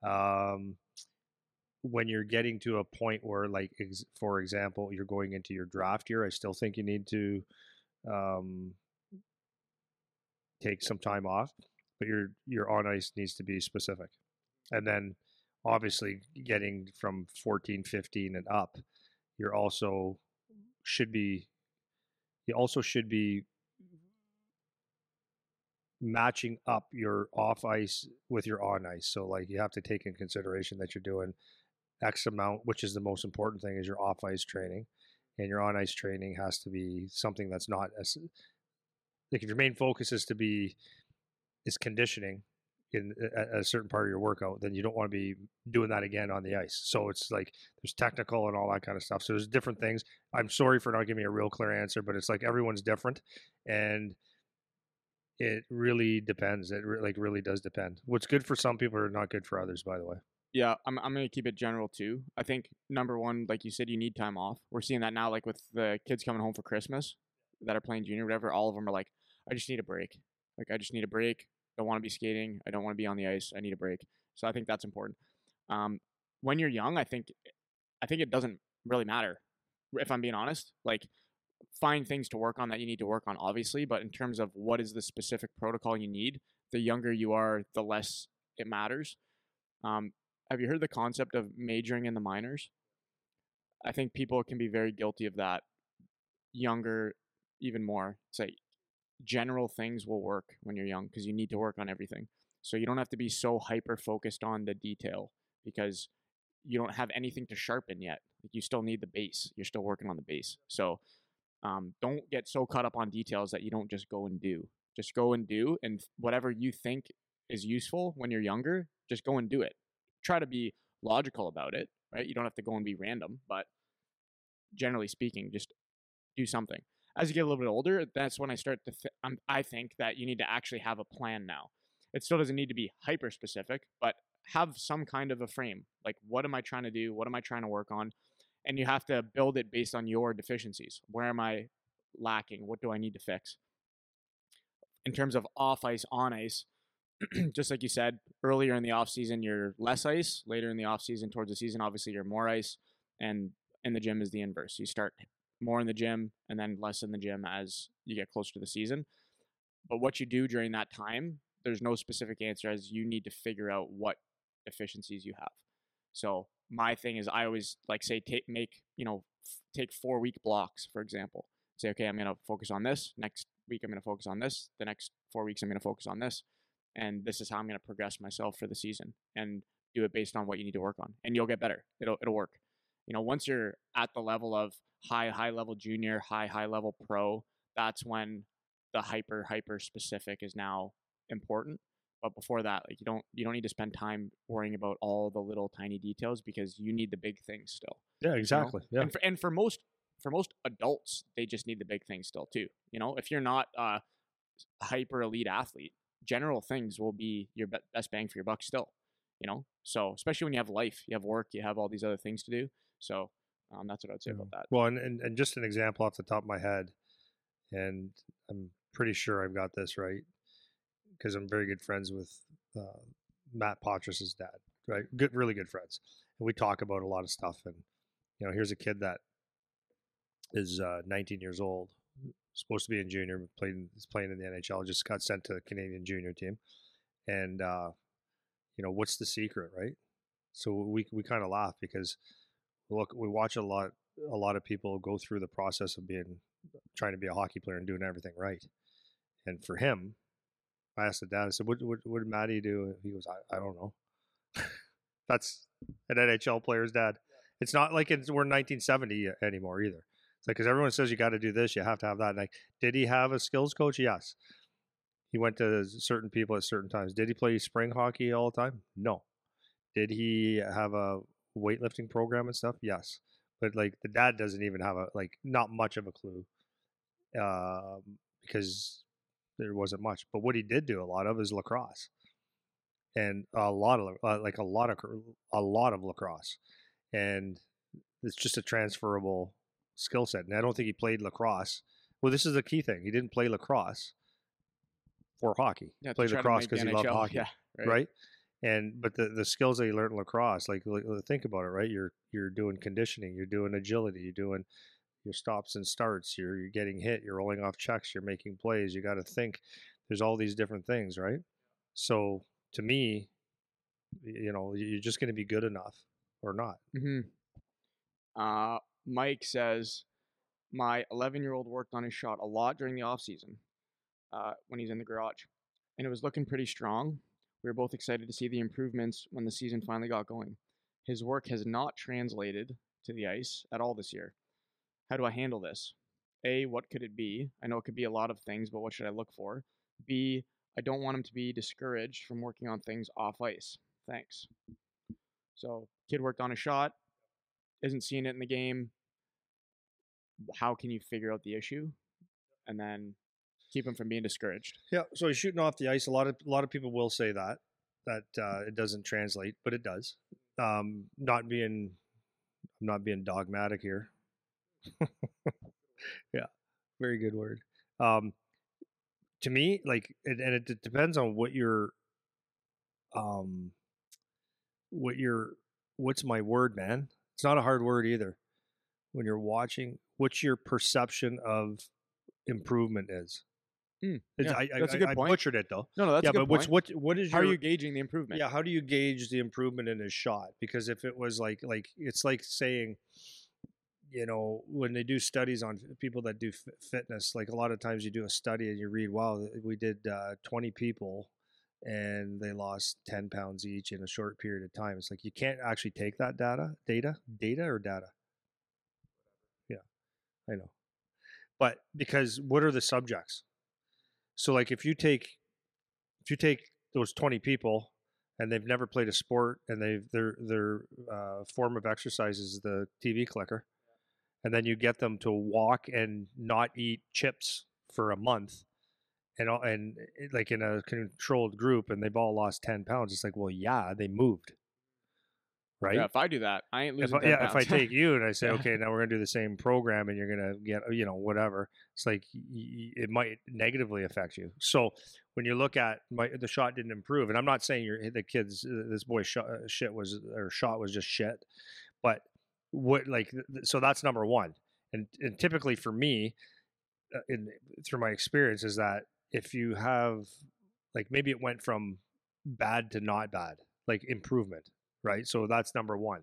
When you're getting to a point where, like, for example, you're going into your draft year, I still think you need to take some time off, but your on ice needs to be specific. And then obviously getting from 14, 15 and up, you also should be matching up your off ice with your on ice. So like you have to take in consideration that you're doing X amount, which is the most important thing, is your off ice training, and your on ice training has to be something that's not as like, if your main focus is conditioning, in a certain part of your workout, then you don't want to be doing that again on the ice. So it's like there's technical and all that kind of stuff. So there's different things. I'm sorry for not giving you a real clear answer, but it's like everyone's different, and it really depends. It really does depend. What's good for some people are not good for others, by the way. Yeah, I'm gonna keep it general too. I think number one, like you said, you need time off. We're seeing that now, like with the kids coming home for Christmas that are playing junior, whatever. All of them are like, I just need a break. Like I just need a break. Don't want to be skating. I don't want to be on the ice. I need a break. So I think that's important. Um, when you're young, I think it doesn't really matter. If I'm being honest, like find things to work on that you need to work on, obviously. But in terms of what is the specific protocol you need, the younger you are, the less it matters. Um, have you heard the concept of majoring in the minors? I think people can be very guilty of that. Younger, even more. It's like general things will work when you're young because you need to work on everything. So you don't have to be so hyper focused on the detail because you don't have anything to sharpen yet. Like you still need the base. You're still working on the base. So don't get so caught up on details that you don't just go and do. Just go and do, and whatever you think is useful when you're younger, just go and do it. Try to be logical about it, right? You don't have to go and be random, but generally speaking, just do something. As you get a little bit older, that's when I start to. I think that you need to actually have a plan now. It still doesn't need to be hyper specific, but have some kind of a frame. Like, what am I trying to do? What am I trying to work on? And you have to build it based on your deficiencies. Where am I lacking? What do I need to fix? In terms of off ice, on ice, just like you said, earlier in the off season, you're less ice. Later in the off season, towards the season, obviously you're more ice. And in the gym is the inverse. You start more in the gym and then less in the gym as you get closer to the season. But what you do during that time, there's no specific answer, as you need to figure out what deficiencies you have. So my thing is, I always like say take 4 week blocks, for example. Say, okay, I'm gonna focus on this. Next week I'm gonna focus on this. The next 4 weeks I'm gonna focus on this. And this is how I'm gonna progress myself for the season, and do it based on what you need to work on. And you'll get better. It'll work. Once you're at the level of high level junior, high level pro, that's when the hyper specific is now important. But before that, like you don't need to spend time worrying about all the little tiny details, because you need the big things still. Yeah, exactly. Yeah. And for most adults, they just need the big things still too. If you're not a hyper elite athlete, general things will be your best bang for your buck still. So especially when you have life, you have work, you have all these other things to do. So that's what I'd say about that. Well, and just an example off the top of my head, and I'm pretty sure I've got this right because I'm very good friends with Matt Potras's dad, right? Really good friends, and we talk about a lot of stuff. And here's a kid that is 19 years old, supposed to be in junior, is playing in the NHL, just got sent to the Canadian junior team, and what's the secret, right? So we kind of laugh because look, we watch a lot of people go through the process of trying to be a hockey player and doing everything right. And for him, I asked the dad, I said, what did Matty do? He goes, I don't know. That's an NHL player's dad. It's not like we're 1970 anymore either. It's like, because everyone says you got to do this, you have to have that. Like, did he have a skills coach? Yes. He went to certain people at certain times. Did he play spring hockey all the time? No. Did he have a weightlifting program and stuff? Yes. But like the dad doesn't even have not much of a clue, because there wasn't much. But what he did do a lot of is lacrosse, and a lot of lacrosse, and it's just a transferable skill set. And I don't think he played lacrosse. Well, this is the key thing. He didn't play lacrosse for hockey. Yeah, he played lacrosse because he loved hockey, yeah, right? But the skills that you learn in lacrosse, like think about it, right? You're doing conditioning, you're doing agility, you're doing your stops and starts, you're getting hit, you're rolling off checks, you're making plays, you got to think. There's all these different things, right? So to me, you're just going to be good enough or not. Mm-hmm. Mike says, my 11-year-old worked on his shot a lot during the off season when he's in the garage, and it was looking pretty strong. We were both excited to see the improvements when the season finally got going. His work has not translated to the ice at all this year. How do I handle this? A, what could it be? I know it could be a lot of things, but what should I look for? B, I don't want him to be discouraged from working on things off ice. Thanks. So, kid worked on a shot, isn't seeing it in the game. How can you figure out the issue and then keep him from being discouraged? Yeah, so he's shooting off the ice. A lot of people will say that it doesn't translate, but it does. I'm not being dogmatic here. Yeah, very good word. To me, like, and it depends on what's my word, man. It's not a hard word either. When you're watching, what's your perception of improvement is? Yeah, that's a good I point. butchered it though. No, that's yeah, a good but point. what is How your are you gauging the improvement? yeah? How do you gauge the improvement in his shot? Because if it was like it's like saying, when they do studies on people that do fitness, like a lot of times you do a study and you read, wow, we did 20 people and they lost 10 pounds each in a short period of time. It's like you can't actually take that data. Yeah, I know. But because what are the subjects? So like if you take those 20 people and they've never played a sport and their form of exercise is the TV clicker, and then you get them to walk and not eat chips for a month, and like in a controlled group, and they've all lost 10 pounds. It's like, well, yeah, they moved, right? Yeah, if I do that, I ain't losing 10 if I pounds. take you and I say, Yeah. okay, now we're gonna do the same program, and you're gonna get, whatever. It's like it might negatively affect you. So when you look at the shot didn't improve, and I'm not saying the kids, this boy's shot was just shit, but so that's number one. And typically for me, through my experience, is that if you have, like, maybe it went from bad to not bad, like improvement, right? So that's number one.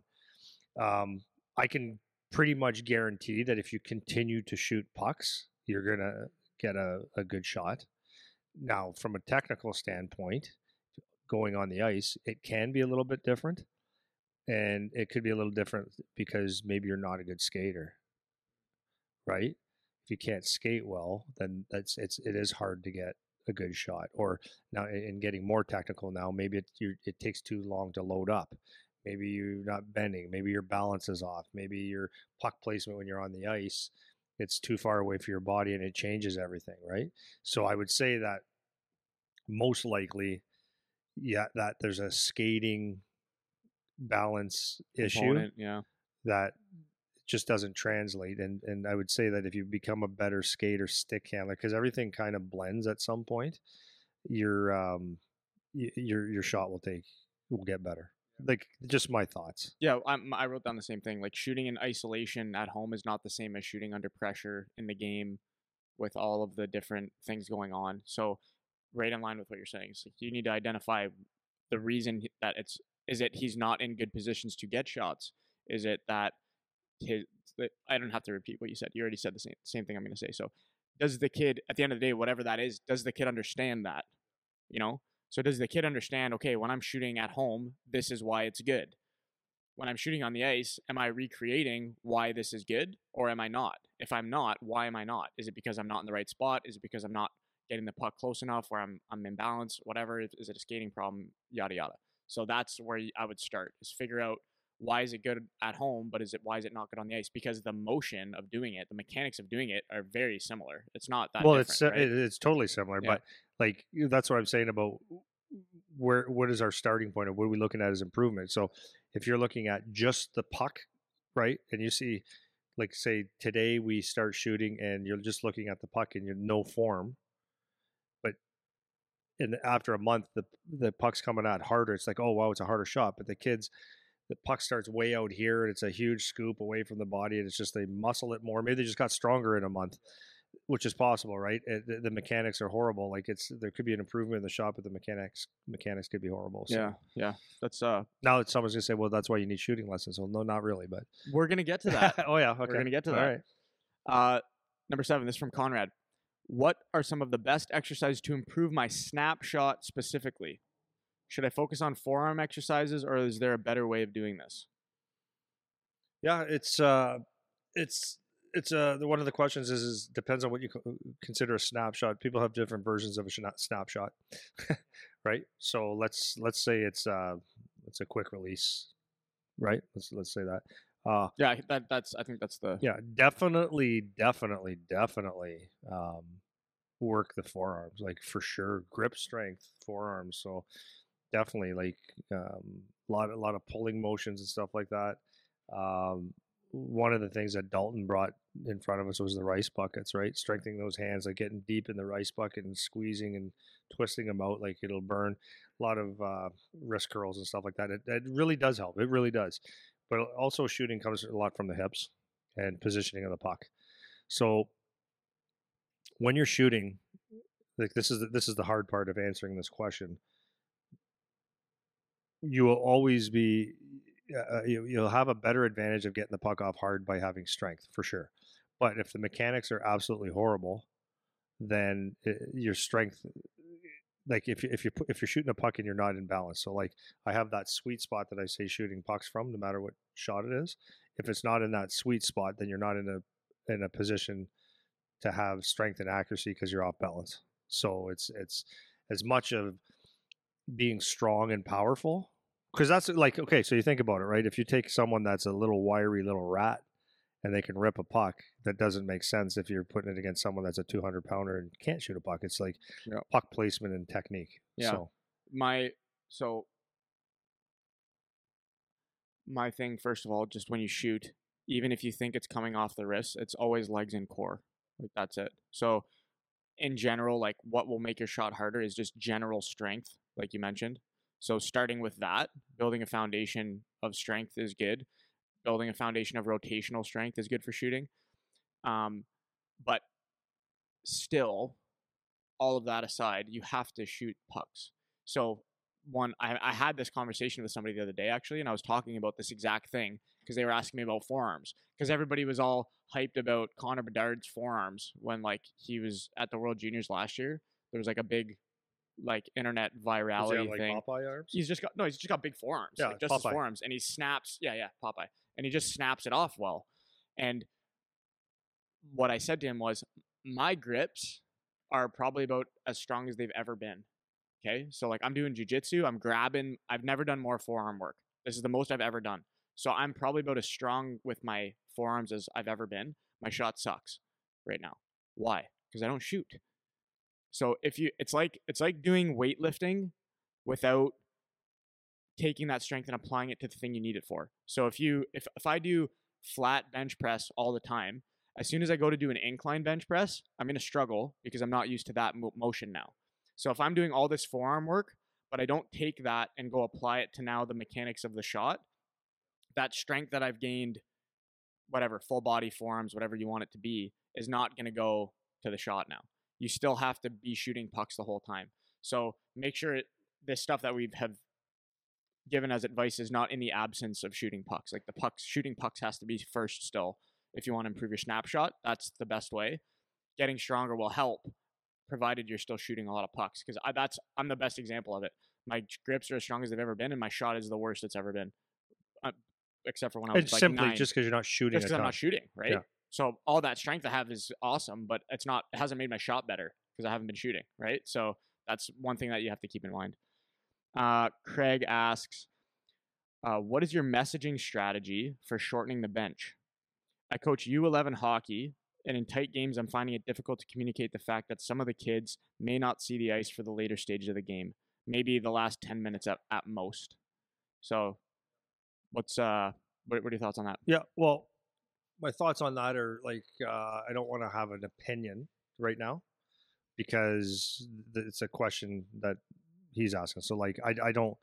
I can pretty much guarantee that if you continue to shoot pucks, you're gonna get a good shot. Now, from a technical standpoint, going on the ice, it can be a little bit different, and it could be a little different because maybe you're not a good skater, right? If you can't skate well, then it is hard to get a good shot. Or now, in getting more technical now, maybe it takes too long to load up. Maybe you're not bending. Maybe your balance is off. Maybe your puck placement when you're on the ice, it's too far away for your body and it changes everything, right? So I would say that most likely, yeah, that there's a skating balance issue Yeah. that just doesn't translate. And I would say that if you become a better skater, stick handler, because everything kind of blends at some point, your shot will get better. Like, just my thoughts. Yeah, I wrote down the same thing. Like, shooting in isolation at home is not the same as shooting under pressure in the game with all of the different things going on. So, right in line with what you're saying. So you need to identify the reason that is it he's not in good positions to get shots? Is it that I don't have to repeat what you said. You already said the same thing I'm going to say. So, does the kid, at the end of the day, whatever that is, does the kid understand that? So does the kid understand, okay, when I'm shooting at home, this is why it's good? When I'm shooting on the ice, am I recreating why this is good, or am I not? If I'm not, why am I not? Is it because I'm not in the right spot? Is it because I'm not getting the puck close enough, where I'm imbalanced? Whatever. Is it a skating problem? Yada yada. So that's where I would start, is figure out why is it good at home, but why is it not good on the ice? Because the motion of doing it, the mechanics of doing it are very similar. It's not that different, right? It's totally similar, Yeah. but like, that's what I'm saying about what is our starting point, or what are we looking at as improvement. So if you're looking at just the puck, right, and you see, like, say today we start shooting and you're just looking at the puck and you're no form, but after a month the puck's coming out harder. It's like, oh wow, it's a harder shot. But the puck starts way out here and it's a huge scoop away from the body, and it's just they muscle it more. Maybe they just got stronger in a month, which is possible, right? The mechanics are horrible. Like, there could be an improvement in the shot, but the mechanics could be horrible. So Yeah. That's now someone's gonna say, well, that's why you need shooting lessons. Well, no, not really, but we're gonna get to that. oh yeah, okay, We're gonna get to all that. right. Number 7, this is from Conrad. What are some of the best exercises to improve my snapshot specifically? Should I focus on forearm exercises, or is there a better way of doing this? Yeah, it's it's one of the questions is depends on what you consider a snapshot. People have different versions of a snapshot, right? So let's say it's a quick release, right? Let's say that. Yeah, that's I think that's the Yeah, definitely work the forearms, like for sure. Grip strength, forearms. So definitely like a lot of pulling motions and stuff like that. One of the things that Dalton brought in front of us was the rice buckets, right? Strengthening those hands, like getting deep in the rice bucket and squeezing and twisting them out like it'll burn. A lot of wrist curls and stuff like that. It really does help. It really does. But also shooting comes a lot from the hips and positioning of the puck. So when you're shooting, like this is the hard part of answering this question. You will always be you'll have a better advantage of getting the puck off hard by having strength for sure. But if the mechanics are absolutely horrible, then your strength, like if you're shooting a puck and you're not in balance. So like I have that sweet spot that I say shooting pucks from, no matter what shot it is. If it's not in that sweet spot, then you're not in a position to have strength and accuracy because you're off balance. So it's as much of being strong and powerful, because that's like, okay, so you think about it, right? If you take someone that's a little wiry little rat and they can rip a puck, that doesn't make sense if you're putting it against someone that's a 200 pounder and can't shoot a puck. It's like puck placement and technique. Yeah. So my thing, first of all, just when you shoot, even if you think it's coming off the wrist, it's always legs and core. Like that's it. So in general, like what will make your shot harder is just general strength, like you mentioned. So starting with that, building a foundation of strength is good. Building a foundation of rotational strength is good for shooting. But still, all of that aside, you have to shoot pucks. So I had this conversation with somebody the other day actually, and I was talking about this exact thing because they were asking me about forearms because everybody was all hyped about Connor Bedard's forearms when like he was at the World Juniors last year. There was like a big like internet virality like thing. Popeye arms? He's just got big forearms. Yeah, like just his forearms, and he snaps. Yeah, Popeye, and he just snaps it off well. And what I said to him was, my grips are probably about as strong as they've ever been. Okay. So like I'm doing jujitsu, I'm grabbing, I've never done more forearm work. This is the most I've ever done. So I'm probably about as strong with my forearms as I've ever been. My shot sucks right now. Why? Because I don't shoot. So it's like doing weightlifting without taking that strength and applying it to the thing you need it for. So if I do flat bench press all the time, as soon as I go to do an incline bench press, I'm going to struggle because I'm not used to that motion now. So if I'm doing all this forearm work, but I don't take that and go apply it to now the mechanics of the shot, that strength that I've gained, whatever, full body forearms, whatever you want it to be, is not going to go to the shot now. You still have to be shooting pucks the whole time. So make sure this stuff that we have given as advice is not in the absence of shooting pucks. Like shooting pucks has to be first still. If you want to improve your snapshot, that's the best way. Getting stronger will help, provided you're still shooting a lot of pucks. Because I'm the best example of it. My grips are as strong as they've ever been, and my shot is the worst it's ever been, except for when I was like simply 9. Just because you're not shooting. Just because I'm not shooting, right? Yeah. So all that strength I have is awesome, but it hasn't made my shot better because I haven't been shooting, right? So that's one thing that you have to keep in mind. Craig asks, what is your messaging strategy for shortening the bench? I coach U11 hockey, and in tight games, I'm finding it difficult to communicate the fact that some of the kids may not see the ice for the later stages of the game, maybe the last 10 minutes at most. So what are your thoughts on that? Yeah, well, my thoughts on that are like, I don't want to have an opinion right now because it's a question that he's asking. So like, I don't,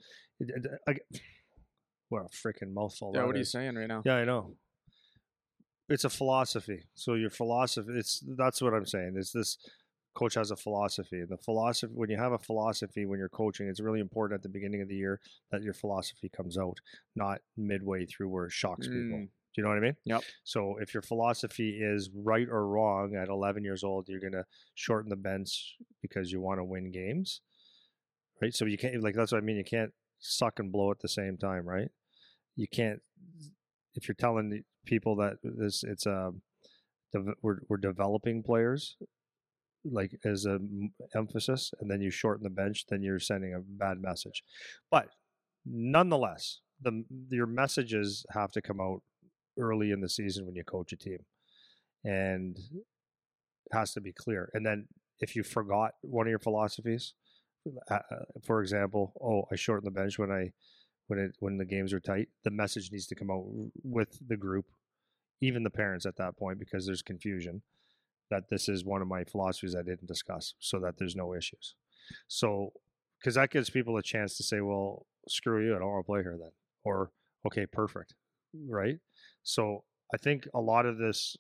what a freaking mouthful. Yeah, what are you saying right now? Yeah, I know. It's a philosophy. So your philosophy, that's what I'm saying. Is this coach has a philosophy, and the philosophy, when you have a philosophy when you're coaching, it's really important at the beginning of the year that your philosophy comes out, not midway through where it shocks people. Do you know what I mean? Yep. So if your philosophy is right or wrong at 11 years old, you're going to shorten the bench because you want to win games, right? So you can't, like, that's what I mean. You can't suck and blow at the same time, right? You can't, if you're telling people that it's a we're developing players, like as a emphasis, and then you shorten the bench, then you're sending a bad message. But nonetheless, your messages have to come out early in the season when you coach a team, and it has to be clear. And then if you forgot one of your philosophies, for example, I shorten the bench when the games are tight, the message needs to come out with the group, even the parents at that point, because there's confusion, that this is one of my philosophies I didn't discuss, so that there's no issues. So, because that gives people a chance to say, well, screw you, I don't want to play here then. Or, okay, perfect. Right? So I think a lot of this,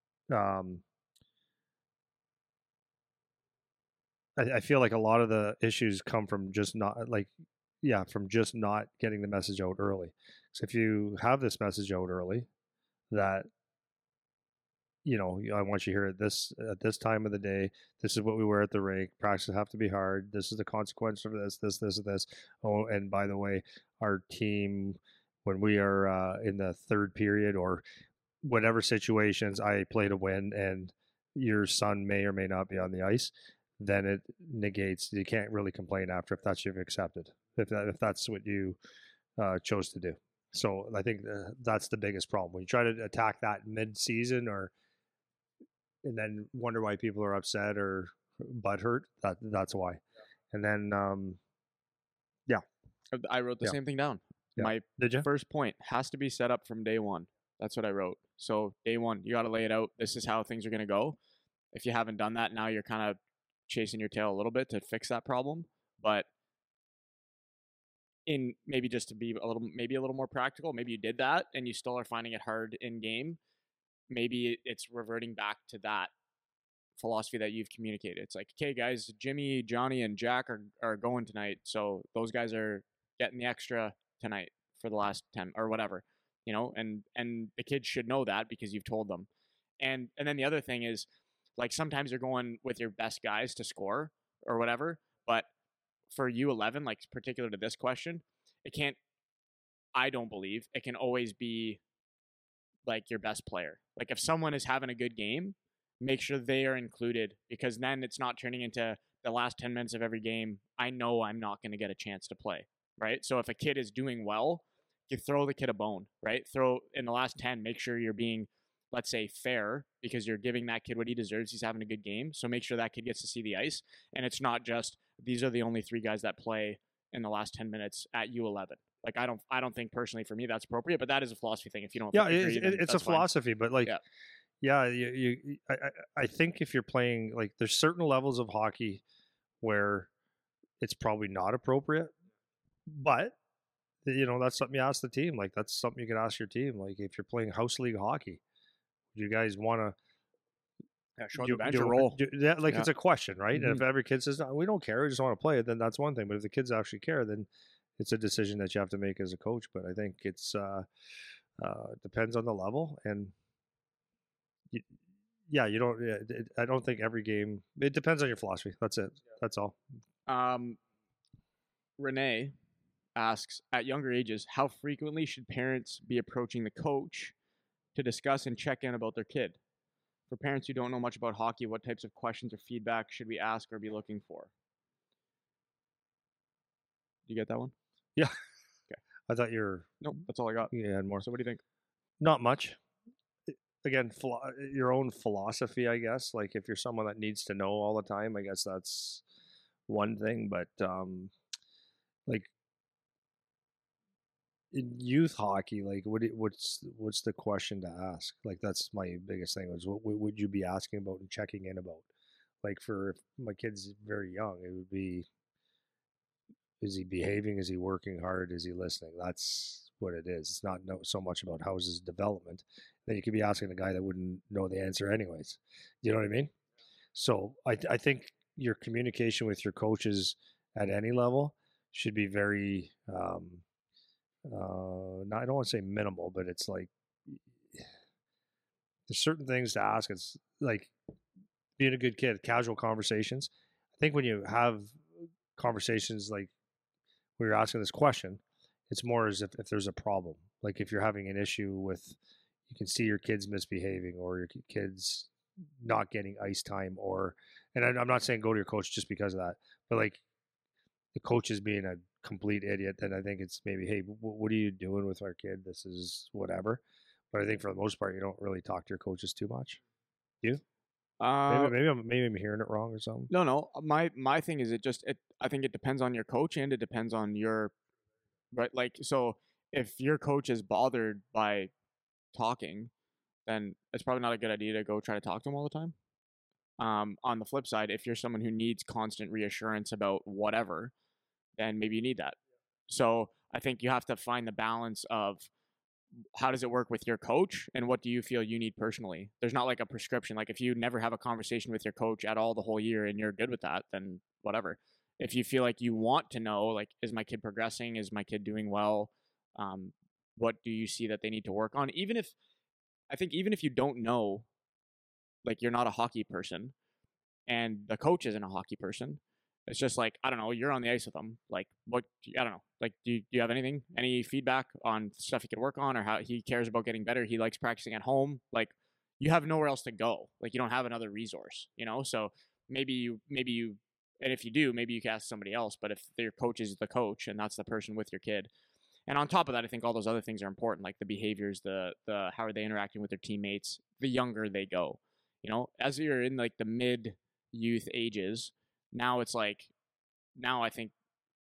I feel like a lot of the issues come from just not from just not getting the message out early. So if you have this message out early, that I want you here at this time of the day. This is what we wear at the rink. Practices have to be hard. This is the consequence of this. And this. Oh, and by the way, our team, when we are in the third period or whatever situations, I play to win, and your son may or may not be on the ice. Then it negates. You can't really complain after if that's you've accepted. If that's what you chose to do. So I think that's the biggest problem. When you try to attack that mid-season and then wonder why people are upset or butthurt, that's why. And then, I wrote the same thing down. Yeah. My Did you? first point has to be set up from day one. That's what I wrote. So day one, you got to lay it out. This is how things are going to go. If you haven't done that, now you're kind of chasing your tail a little bit to fix that problem. But in maybe just to be a little more practical, maybe you did that and you still are finding it hard in game. Maybe it's reverting back to that philosophy that you've communicated. It's like, okay, guys, Jimmy, Johnny, and Jack are going tonight. So those guys are getting the extra tonight for the last 10 or whatever, and the kids should know that because you've told them. And then the other thing is, like, sometimes you're going with your best guys to score or whatever, but for U11, like particular to this question, I don't believe it can always be like your best player. Like if someone is having a good game, make sure they are included, because then it's not turning into the last 10 minutes of every game. I know I'm not going to get a chance to play, right? So if a kid is doing well, you throw the kid a bone, right? Throw in the last 10, make sure you're being, let's say, fair, because you're giving that kid what he deserves. He's having a good game. So make sure that kid gets to see the ice. And it's not just, these are the only 3 guys that play in the last 10 minutes at U11. Like, I don't think personally for me that's appropriate, but that is a philosophy thing. If you don't, agree, it's a philosophy, but like, I think if you're playing, like, there's certain levels of hockey where it's probably not appropriate, but that's something you ask the team. Like, that's something you can ask your team. Like, if you're playing house league hockey, do you guys want to show the bench or roll? It's a question, right? Mm-hmm. And if every kid says, no, we don't care, we just want to play it, then that's one thing. But if the kids actually care, then it's a decision that you have to make as a coach. But I think it's depends on the level, and you don't. I don't think every game. It depends on your philosophy. That's it. That's all. Renee asks, at younger ages, how frequently should parents be approaching the coach to discuss and check in about their kid? For parents who don't know much about hockey, what types of questions or feedback should we ask or be looking for? Do you get that one? Yeah. Okay. I thought Nope, that's all I got. You had more. So what do you think? Not much. Again, your own philosophy, I guess. Like, if you're someone that needs to know all the time, I guess that's one thing. But like in youth hockey, like what's the question to ask? Like, that's my biggest thing. Was what would you be asking about and checking in about? Like, for if my kid's very young, it would be, is he behaving? Is he working hard? Is he listening? That's what it is. It's not so much about how's his development. Then you could be asking the guy that wouldn't know the answer anyways. You know what I mean? So I think your communication with your coaches at any level should be very, I don't want to say minimal, but it's like, there's certain things to ask. It's like being a good kid, casual conversations. I think when you have conversations like we were asking this question, it's more as if there's a problem. Like if you're having an issue with, you can see your kids misbehaving or your kids not getting ice time, or, and I'm not saying go to your coach just because of that, but like the coach is being a complete idiot, then I think it's maybe, hey, what are you doing with our kid? This is whatever. But I think for the most part, you don't really talk to your coaches too much. Do you? Uh, Maybe I'm hearing it wrong or something. no. My thing is I think it depends on your coach and it depends on your right. Like so, if your coach is bothered by talking, then it's probably not a good idea to go try to talk to him all the time. On the flip side, if you're someone who needs constant reassurance about whatever, then maybe you need that. So I think you have to find the balance of how does it work with your coach and what do you feel you need personally. There's not like a prescription. Like if you never have a conversation with your coach at all the whole year and you're good with that, then whatever. If you feel like you want to know, like, is my kid progressing? Is my kid doing well? What do you see that they need to work on? Even if you don't know, like you're not a hockey person and the coach isn't a hockey person, it's just like, I don't know, you're on the ice with them. Like, what, I don't know. Like, do you have any feedback on stuff he could work on or how he cares about getting better? He likes practicing at home. Like, you have nowhere else to go. Like, you don't have another resource, you know? So maybe you, and if you do, maybe you can ask somebody else. But if your coach is the coach and that's the person with your kid, and on top of that, I think all those other things are important, like the behaviors, the how are they interacting with their teammates, the younger they go. You know, as you're in like the mid youth ages, now it's like now I think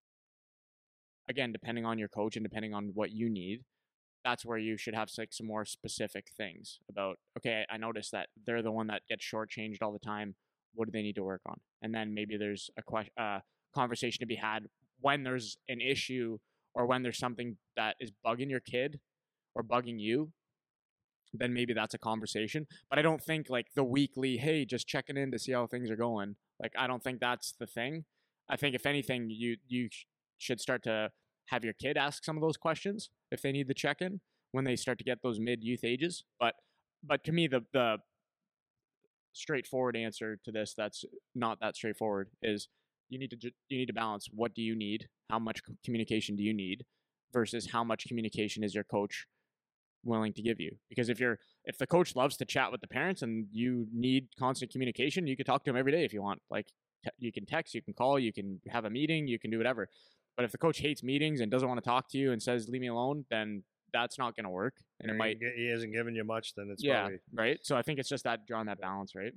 again, depending on your coach and depending on what you need, that's where you should have like some more specific things about, okay, I noticed that they're the one that gets shortchanged all the time. What do they need to work on? And then maybe there's a conversation to be had when there's an issue or when there's something that is bugging your kid or bugging you. Then maybe that's a conversation. But I don't think like the weekly, hey, just checking in to see how things are going. Like I don't think that's the thing. I think if anything, you should start to have your kid ask some of those questions if they need the check in when they start to get those mid youth ages. But to me, the straightforward answer to this that's not that straightforward is you need to balance what do you need, how much communication do you need, versus how much communication is your coach willing to give you. Because if the coach loves to chat with the parents and you need constant communication, you could talk to him every day if you want. Like you can text, you can call, you can have a meeting, you can do whatever. But if the coach hates meetings and doesn't want to talk to you and says leave me alone, then that's not going to work. And it might he hasn't given you much, then it's yeah probably right. So I think it's just that drawing that balance, right?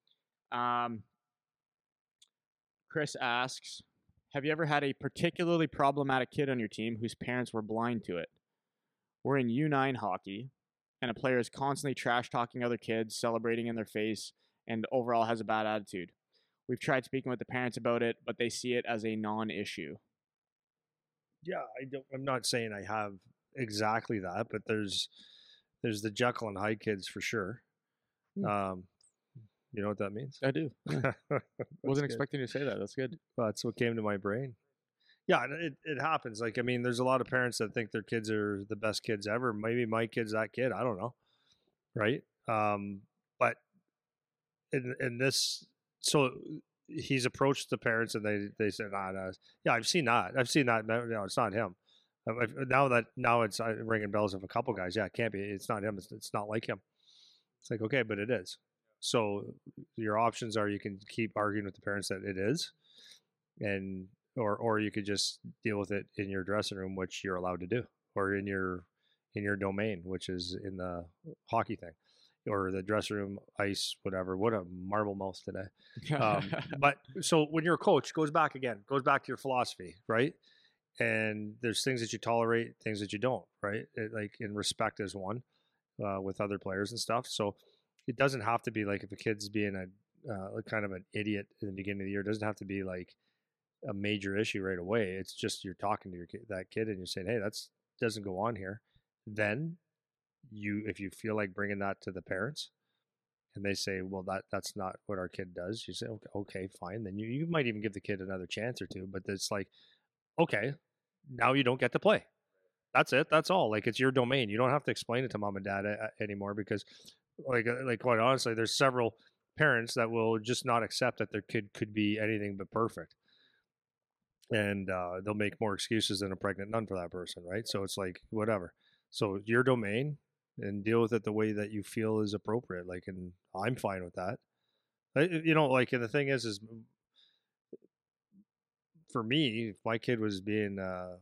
Chris asks, have you ever had a particularly problematic kid on your team whose parents were blind to it? We're in U9 hockey, and a player is constantly trash talking other kids, celebrating in their face, and overall has a bad attitude. We've tried speaking with the parents about it, but they see it as a non-issue. yeah. I'm not saying I have exactly that, but there's the Jekyll and Hyde kids for sure. Hmm. You know what that means? I do. Yeah. Wasn't good. expecting you to say that. That's good. That's what came to my brain. Yeah, it happens. Like, I mean, there's a lot of parents that think their kids are the best kids ever. Maybe my kid's that kid. I don't know. Right. But in this, so he's approached the parents and they said, yeah, I've seen that. I've seen that. No, it's not him. Now it's ringing bells of a couple guys. Yeah, it can't be. It's not him. It's not like him. It's like, okay, but it is. So your options are you can keep arguing with the parents that it is, and or you could just deal with it in your dressing room, which you're allowed to do, or in your domain, which is in the hockey thing, or the dressing room, ice, whatever. What a marble mouth today. But so when you're a coach, goes back to your philosophy, right? And there's things that you tolerate, things that you don't, right? Like in respect is one with other players and stuff. So it doesn't have to be like if a kid's being a kind of an idiot in the beginning of the year, it doesn't have to be like a major issue right away. It's just you're talking to that kid and you're saying, hey, that's doesn't go on here. Then if you feel like bringing that to the parents and they say, well, that's not what our kid does, you say, okay, fine. Then you might even give the kid another chance or two, but it's like, okay, now you don't get to play. That's it. That's all. Like it's your domain. You don't have to explain it to mom and dad anymore because like quite honestly, there's several parents that will just not accept that their kid could be anything but perfect. And they'll make more excuses than a pregnant nun for that person, right? So it's like, whatever. So your domain, and deal with it the way that you feel is appropriate. Like, and I'm fine with that. You know, like, and the thing is for me, if my kid was being,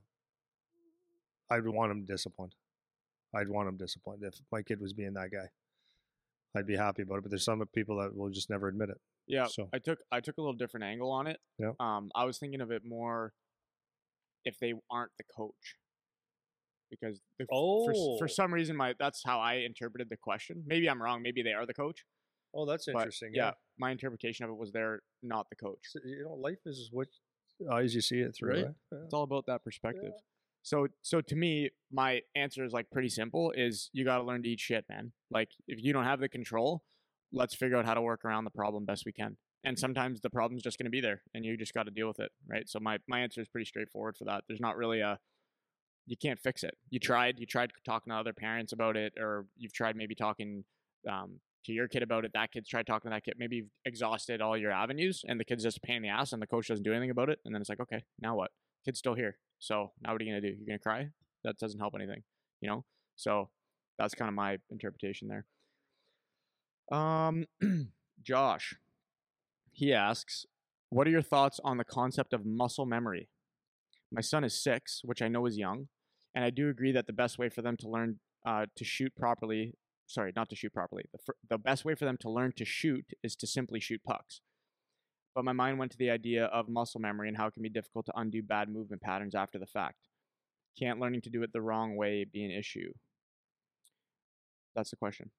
I'd want him disciplined. I'd want him disciplined. If my kid was being that guy, I'd be happy about it. But there's some people that will just never admit it. Yeah, So I took a little different angle on it. Yeah. I was thinking of it more if they aren't the coach, because for some reason that's how I interpreted the question. Maybe I'm wrong. Maybe they are the coach. Oh, that's But interesting. yeah, my interpretation of it was they're not the coach. So, you know, life is what eyes you see it through. Right. Eh? Yeah. It's all about that perspective. Yeah. So to me, my answer is like pretty simple: is you got to learn to eat shit, man. Like if you don't have the control, let's figure out how to work around the problem best we can. And sometimes the problem's just going to be there, and you just got to deal with it, right? So my answer is pretty straightforward for that. There's not really you can't fix it. You tried talking to other parents about it, or you've tried maybe talking to your kid about it. That kid's tried talking to that kid. Maybe you've exhausted all your avenues, and the kid's just a pain in the ass, and the coach doesn't do anything about it. And then it's like, okay, now what? Kid's still here. So now what are you gonna do? You're gonna cry? That doesn't help anything, you know. So that's kind of my interpretation there. Josh, he asks, what are your thoughts on the concept of muscle memory? My son is 6, which I know is young, and I do agree that the best way for them to learn to shoot properly, sorry, not to shoot properly, the best way for them to learn to shoot is to simply shoot pucks. But my mind went to the idea of muscle memory and how it can be difficult to undo bad movement patterns after the fact. Can't learning to do it the wrong way be an issue? That's the question.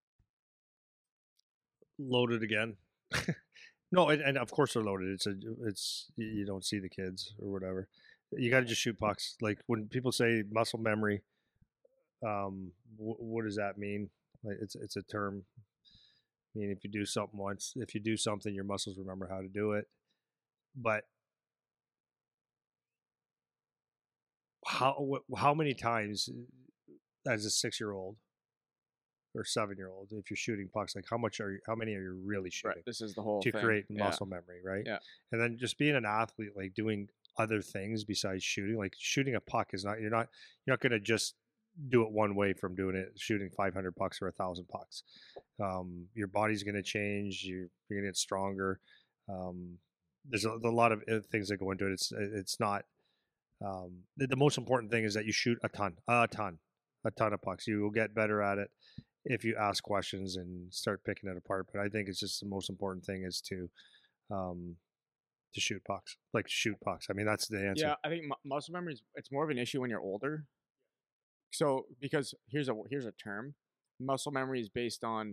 Loaded again. No, and of course they're loaded. It's you don't see the kids or whatever. You got to just shoot pucks. Like when people say muscle memory, what does that mean? Like it's a term. I mean, if you do something once, if you do something, your muscles remember how to do it. But how many times as a 6-year-old or 7-year-old, if you're shooting pucks, like how many are you really shooting? Right. This is the whole to thing. create muscle memory, right? Yeah. And then just being an athlete, like doing other things besides shooting, like shooting a puck is not, you're not going to just do it one way from doing it, shooting 500 pucks or 1,000 pucks. Your body's going to change. You're going to get stronger. There's a lot of things that go into it. It's not, the most important thing is that you shoot a ton of pucks. You will get better at it if you ask questions and start picking it apart. But I think it's just the most important thing is to shoot pucks, like shoot pucks. I mean, that's the answer. Yeah, I think muscle memory it's more of an issue when you're older. So because here's a term, muscle memory is based on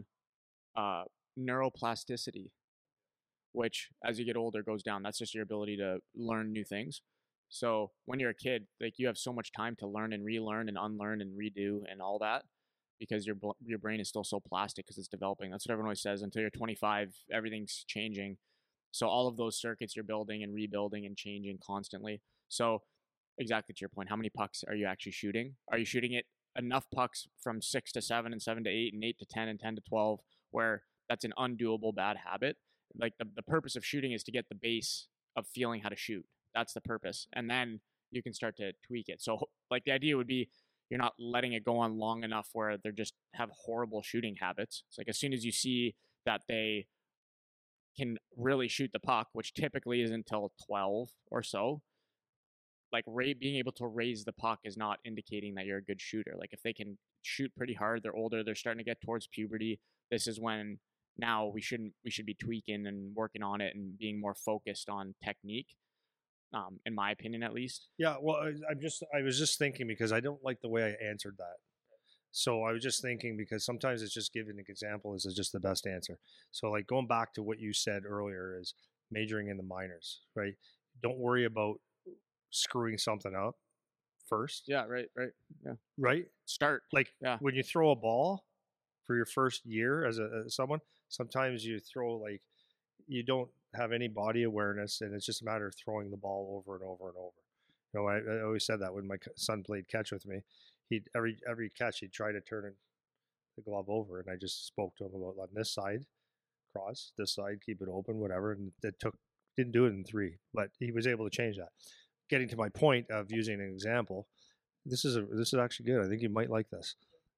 neuroplasticity, which as you get older goes down. That's just your ability to learn new things. So when you're a kid, like you have so much time to learn and relearn and unlearn and redo and all that, because your brain is still so plastic because it's developing. That's what everyone always says. Until you're 25, everything's changing. So all of those circuits you're building and rebuilding and changing constantly. So exactly to your point, how many pucks are you actually shooting? Are you shooting it enough pucks from 6 to 7 and 7 to 8 and 8 to 10 and 10 to 12 where that's an undoable bad habit? Like the purpose of shooting is to get the base of feeling how to shoot. That's the purpose. And then you can start to tweak it. So like the idea would be you're not letting it go on long enough where they just have horrible shooting habits. It's like as soon as you see that they can really shoot the puck, which typically is until 12 or so, like being able to raise the puck is not indicating that you're a good shooter. Like if they can shoot pretty hard, they're older, they're starting to get towards puberty. This is when now we should be tweaking and working on it and being more focused on technique. In my opinion, at least. Yeah, well, I was just thinking because I don't like the way I answered that. So I was just thinking because sometimes it's just giving an example is just the best answer. So like going back to what you said earlier is majoring in the minors, right? Don't worry about screwing something up first. Yeah, right. Yeah. Right? Start. Like yeah. When you throw a ball for your first year as someone, sometimes you throw like you don't have any body awareness and it's just a matter of throwing the ball over and over and over. You know, I always said that when my son played catch with me, he'd every catch he'd try to turn the glove over, and I just spoke to him about on this side, cross, this side, keep it open, whatever, and didn't do it in 3, but he was able to change that. Getting to my point of using an example, this is actually good. I think you might like this.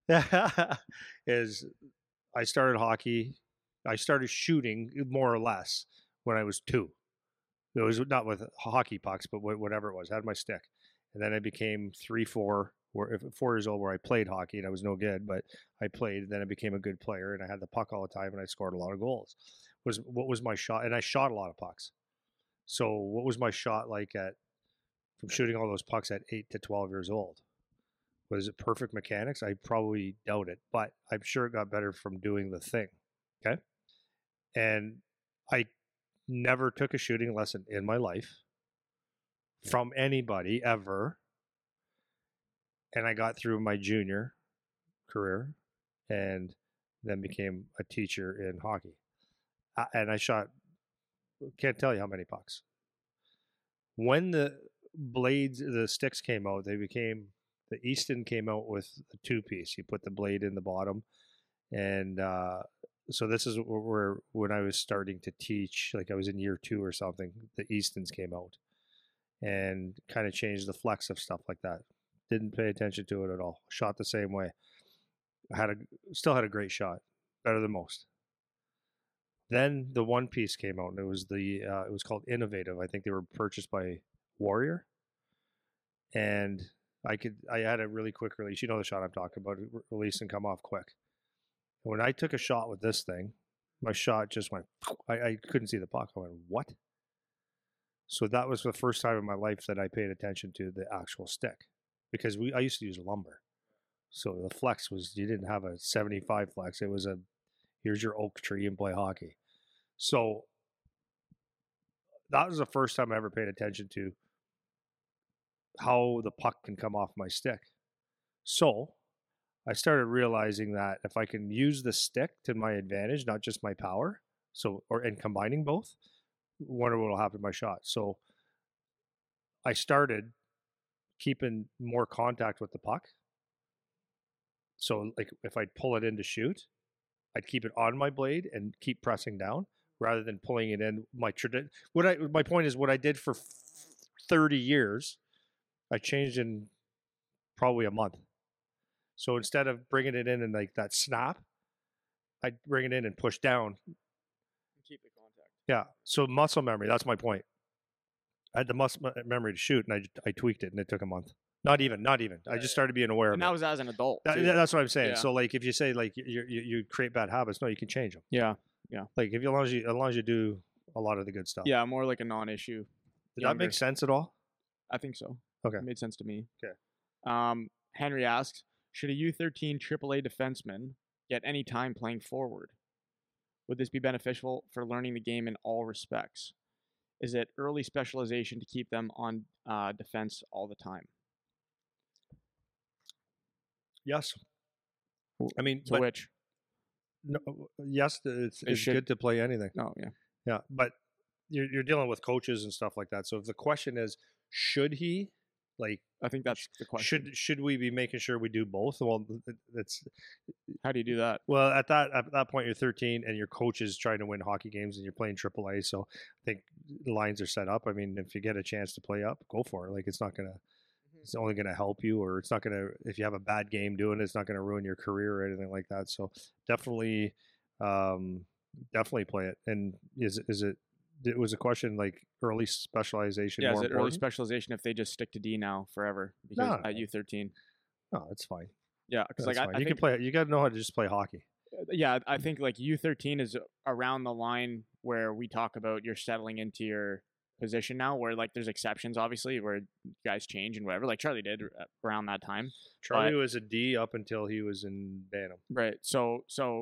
is I started hockey. I started shooting more or less when I was 2. It was not with hockey pucks, but whatever it was. I had my stick, and then I became 3, 4, 4 years old, where I played hockey and I was no good, but I played. And then I became a good player, and I had the puck all the time, and I scored a lot of goals. What was my shot? And I shot a lot of pucks. So what was my shot like from shooting all those pucks at 8 to 12 years old? Was it perfect mechanics? I probably doubt it, but I'm sure it got better from doing the thing. Okay. And I never took a shooting lesson in my life from anybody ever. And I got through my junior career and then became a teacher in hockey. And I shot, can't tell you how many pucks. When the sticks came out, the Easton came out with the 2-piece. You put the blade in the bottom. And so this is where, when I was starting to teach, like I was in year 2 or something, the Eastons came out and kind of changed the flex of stuff like that. Didn't pay attention to it at all. Shot the same way. Still had a great shot, better than most. Then the 1-piece came out, and it was called Innovative. I think they were purchased by Warrior, and I had a really quick release. You know the shot I'm talking about, release and come off quick. And when I took a shot with this thing, my shot just went. I couldn't see the puck. I went, what? So that was the first time in my life that I paid attention to the actual stick, because I used to use lumber. So the flex was, you didn't have a 75 flex. It was here's your oak tree and play hockey. So that was the first time I ever paid attention to how the puck can come off my stick. So I started realizing that if I can use the stick to my advantage, not just my power, and combining both, wonder what will happen to my shot. So I started keeping more contact with the puck. So like if I'd pull it in to shoot, I'd keep it on my blade and keep pressing down rather than pulling it in. My point is, what I did for 30 years, I changed in probably a month. So instead of bringing it in and like that snap, I'd bring it in and push down. Keep the contact. Yeah. So muscle memory, that's my point. I had the muscle memory to shoot, and I tweaked it, and it took a month. Not even. I just started being aware and of it. that was as an adult. That's what I'm saying. Yeah. So like, if you say like you create bad habits, no, you can change them. Yeah. Like as long as you do a lot of the good stuff. Yeah, more like a non-issue. Did that make sense at all? I think so. Okay. It made sense to me. Okay. Henry asks, should a U13 AAA defenseman get any time playing forward? Would this be beneficial for learning the game in all respects? Is it early specialization to keep them on defense all the time? Yes. I mean, to which? No, yes, it's good to play anything. Oh, yeah. Yeah, but you're dealing with coaches and stuff like that. So if the question is, should he, like, I think that's the question. Should we be making sure we do both? Well, that's how do you do that? Well, at that point, you're 13, and your coach is trying to win hockey games, and you're playing AAA. So I think the lines are set up. I mean, if you get a chance to play up, go for it. Like, it's only gonna help you, or it's not gonna. If you have a bad game doing it, it's not gonna ruin your career or anything like that. So definitely play it. And is it? It was a question like early specialization. Yeah, more is it important? early specialization if they just stick to D now forever? Because at U13. No, it's fine. Yeah, because like I you can play. You got to know how to just play hockey. Yeah, I think like U13 is around the line where we talk about you're settling into your position now, where like there's exceptions obviously where guys change and whatever. Like Charlie did around that time. Charlie was a D up until he was in Bantam. Right. So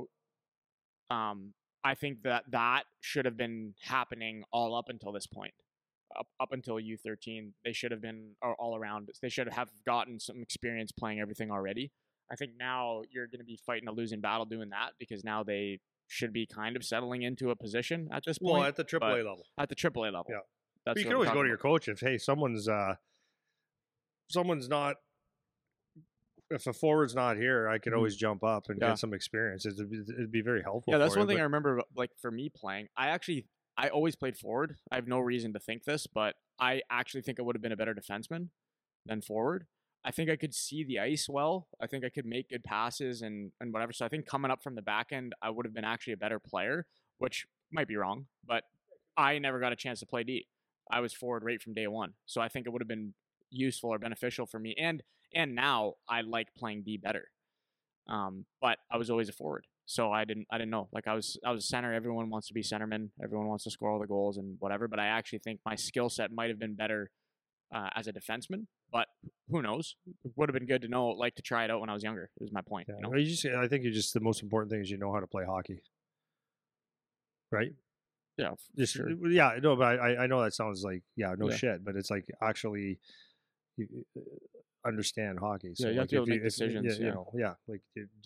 I think that should have been happening all up until this point. Up until U13, they should have been all around. They should have gotten some experience playing everything already. I think now you're going to be fighting a losing battle doing that, because now they should be kind of settling into a position at this point. Well, at the AAA level. At the AAA level. Yeah. That's you can always go to your coach if, hey, someone's not. If a forward's not here, I could always jump up and get some experience. It'd be very helpful. Yeah, that's one thing I remember. Like for me playing, I always played forward. I have no reason to think this, but I actually think I would have been a better defenseman than forward. I think I could see the ice well. I think I could make good passes and whatever. So I think coming up from the back end, I would have been actually a better player, which might be wrong, but I never got a chance to play D. I was forward right from day one. So I think it would have been useful or beneficial for me. And now I like playing D better. But I was always a forward. So I didn't know. Like I was a center. Everyone wants to be centerman. Everyone wants to score all the goals and whatever. But I actually think my skill set might have been better as a defenseman. But who knows? It would have been good to know, like to try it out when I was younger. Is my point. Yeah. You know? Well, I think the most important thing is you know how to play hockey, right? Yeah, sure. Yeah, no, but I know that sounds like no Yeah. shit, but it's like actually you understand hockey. So Yeah, you have like to be able if to make you- if- decisions. you know, like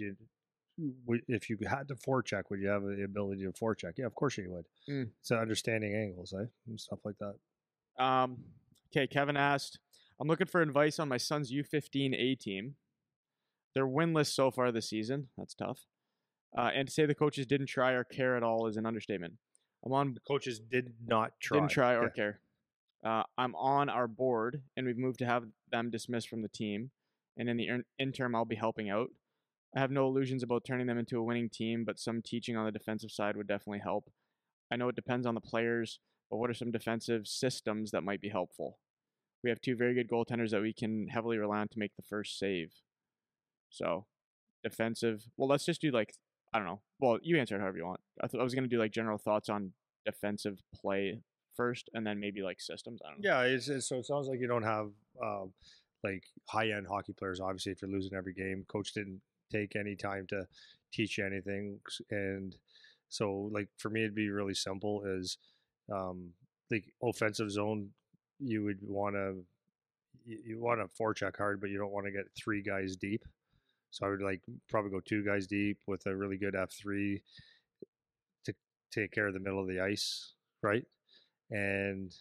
if you had to forecheck, would you have the ability to forecheck? Yeah, of course you would. Mm. So understanding angles, and stuff like that. Okay, Kevin asked, I'm looking for advice on my son's U15 A team. They're winless so far this season. That's tough. And to say the coaches didn't try or care at all is an understatement. The coaches did not try. Didn't try or care. I'm on our board, and we've moved to have them dismissed from the team. And in the interim, I'll be helping out. I have no illusions about turning them into a winning team, but some teaching on the defensive side would definitely help. I know it depends on the players, but what are some defensive systems that might be helpful? We have two very good goaltenders that we can heavily rely on to make the first save. So, defensive. Well, let's just do like, I don't know. Well, you answer it however you want. I was going to do like general thoughts on defensive play first, and then maybe like systems. I don't know. Yeah, so it sounds like you don't have like high-end hockey players. Obviously, if you're losing every game, coach didn't take any time to teach you anything, and so like for me, it'd be really simple. Is like offensive zone, you would want to forecheck hard, but you don't want to get three guys deep. So I would like probably go two guys deep with a really good F3 to take care of the middle of the ice, right? And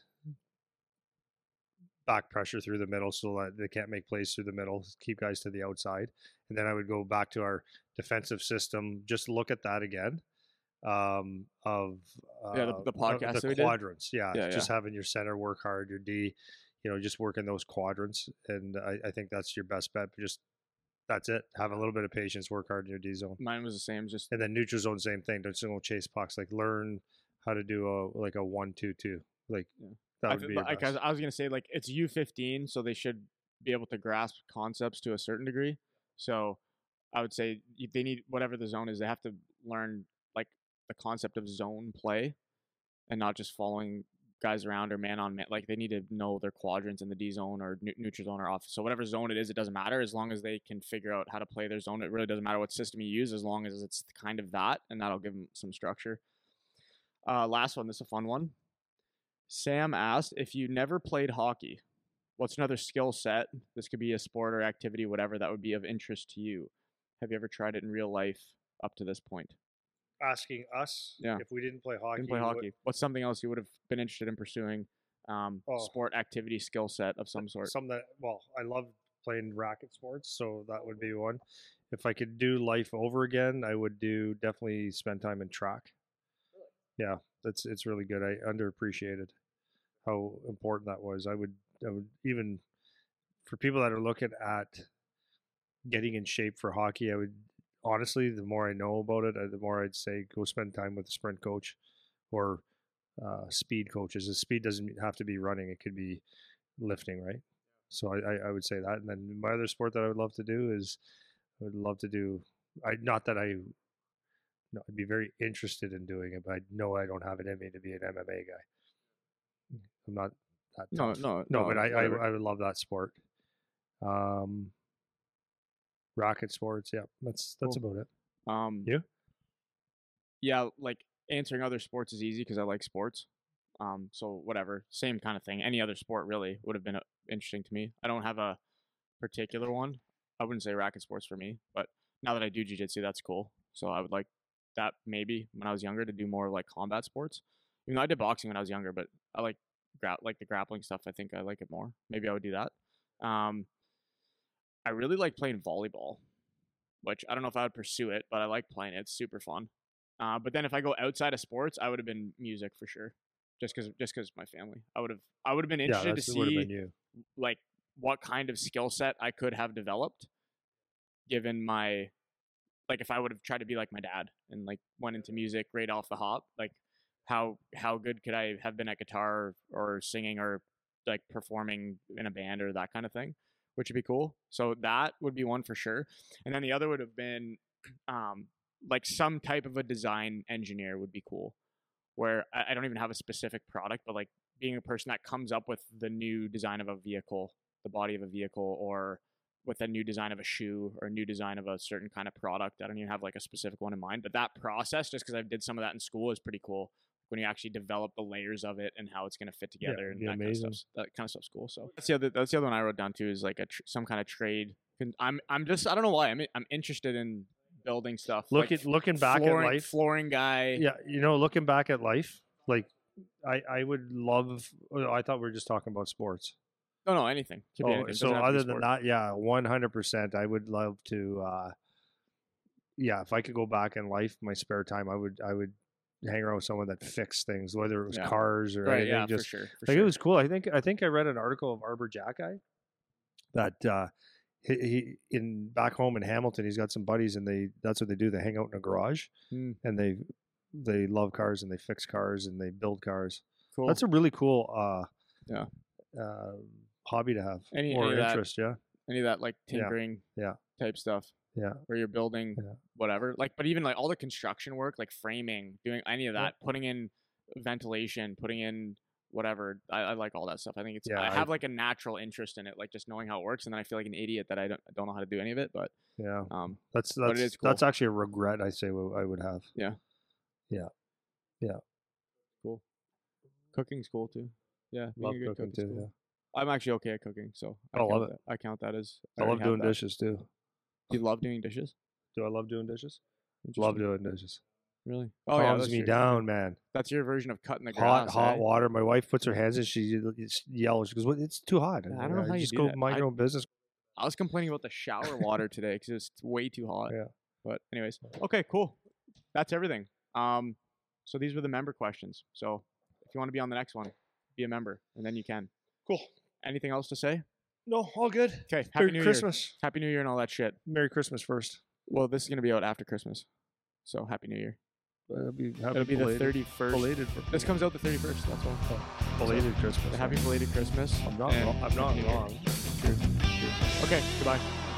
back pressure through the middle so that they can't make plays through the middle, keep guys to the outside. And then I would go back to our defensive system, just look at that again of the podcast the quadrants. Just having your center work hard, your D, just working those quadrants. And I think that's your best bet. That's it. Have a little bit of patience, work hard in your D zone. Mine was the same. And then neutral zone, same thing. Don't chase pucks. Like learn how to do a 1-2-2. Like that would be. I was gonna say like it's U15, so they should be able to grasp concepts to a certain degree. So I would say they need whatever the zone is. They have to learn like the concept of zone play, and not just following guys around or man on man. Like they need to know their quadrants in the D zone or neutral zone or off. So whatever zone it is, it doesn't matter as long as they can figure out how to play their zone. It really doesn't matter what system you use as long as it's kind of that, and that'll give them some structure. Last one, this is a fun one. Sam asked, if you never played hockey, what's another skill set? This could be a sport or activity, whatever, that would be of interest to you. Have you ever tried it in real life up to this point? Asking us if we didn't play hockey. Didn't play hockey. What's something else you would have been interested in pursuing? Sport, activity, skill set of some sort. I love playing racket sports, so that would be one. If I could do life over again, I would definitely spend time in track. Yeah, it's really good. I underappreciated how important that was. I would even for people that are looking at getting in shape for hockey, I would honestly, the more I know about it, the more I'd say go spend time with a sprint coach or speed coaches. The speed doesn't have to be running; it could be lifting, right? So I would say that. And then my other sport that I would love to do is I'd be very interested in doing it, but I know I don't have it in me to be an MMA guy. I'm not that tough. No, but I would love that sport. Racket sports, yeah, that's cool. About it. You? Yeah, like answering other sports is easy because I like sports. So whatever, same kind of thing. Any other sport really would have been interesting to me. I don't have a particular one. I wouldn't say racket sports for me, but now that I do jiu-jitsu, that's cool. So I would like that maybe when I was younger to do more like combat sports. Even though I did boxing when I was younger, but I like the grappling stuff. I think I like it more. Maybe I would do that. I really like playing volleyball, which I don't know if I would pursue it, but I like playing it. It's super fun. But then if I go outside of sports, I would have been music for sure. Just because my family. I would have been interested to see like what kind of skill set I could have developed given my, like, if I would have tried to be like my dad and like went into music right off the hop, like how good could I have been at guitar or singing or like performing in a band or that kind of thing, which would be cool. So that would be one for sure. And then the other would have been like some type of a design engineer would be cool, where I don't even have a specific product, but like being a person that comes up with the new design of a vehicle, the body of a vehicle, or with a new design of a shoe or a new design of a certain kind of product. I don't even have like a specific one in mind, but that process, just because I did some of that in school, is pretty cool. When you actually develop the layers of it and how it's going to fit together, and that kind of stuff's cool. So that's the other one I wrote down too, is like some kind of trade. I'm just, I don't know why I'm interested in building stuff. Looking back at life, flooring guy. Yeah, looking back at life, like I would love. I thought we were just talking about sports. No, anything. Could be anything. So other than that, yeah, 100%. I would love to. If I could go back in life, my spare time, I would hang around with someone that fixed things, whether it was cars or anything. Yeah, just, for sure. It was cool. I think I read an article of Arbor Jack guy that he in back home in Hamilton. He's got some buddies, and that's what they do. They hang out in a garage, and they love cars, and they fix cars, and they build cars. Cool. That's a really cool hobby to have, any interest. Any of that like tinkering type stuff. Yeah. Where you're building whatever. Like, but even like all the construction work, like framing, doing any of that, putting in ventilation, putting in whatever. I like all that stuff. I think it's, I have like a natural interest in it, like just knowing how it works. And then I feel like an idiot that I don't know how to do any of it, but that's but it is cool. That's actually a regret I say I would have. Yeah. Cool. Cooking's cool too. Yeah. Love cooking too. Cool. I'm actually okay at cooking, so I love it. I count that as. I love doing dishes too. Do you love doing dishes? Do I love doing dishes? Love doing dishes. Really? Oh, calms me down, man. That's your version of cutting the grass. Hot water. My wife puts her hands in. She yells. She goes, "Well, it's too hot." I don't know how you just do go that. mind your own business. I was complaining about the shower water today because it's way too hot. Yeah. But anyways, okay, cool. That's everything. So these were the member questions. So if you want to be on the next one, be a member, and then you can. Cool. Anything else to say? No, all good. Okay. Happy New Christmas. Year. Happy New Year and all that shit. Merry Christmas first. Well, this is gonna be out after Christmas, so Happy New Year. It'll be belated. The 31st. Belated. This comes out the 31st. That's all. Belated Christmas. Happy belated Christmas. I'm not wrong. True. Okay. Goodbye.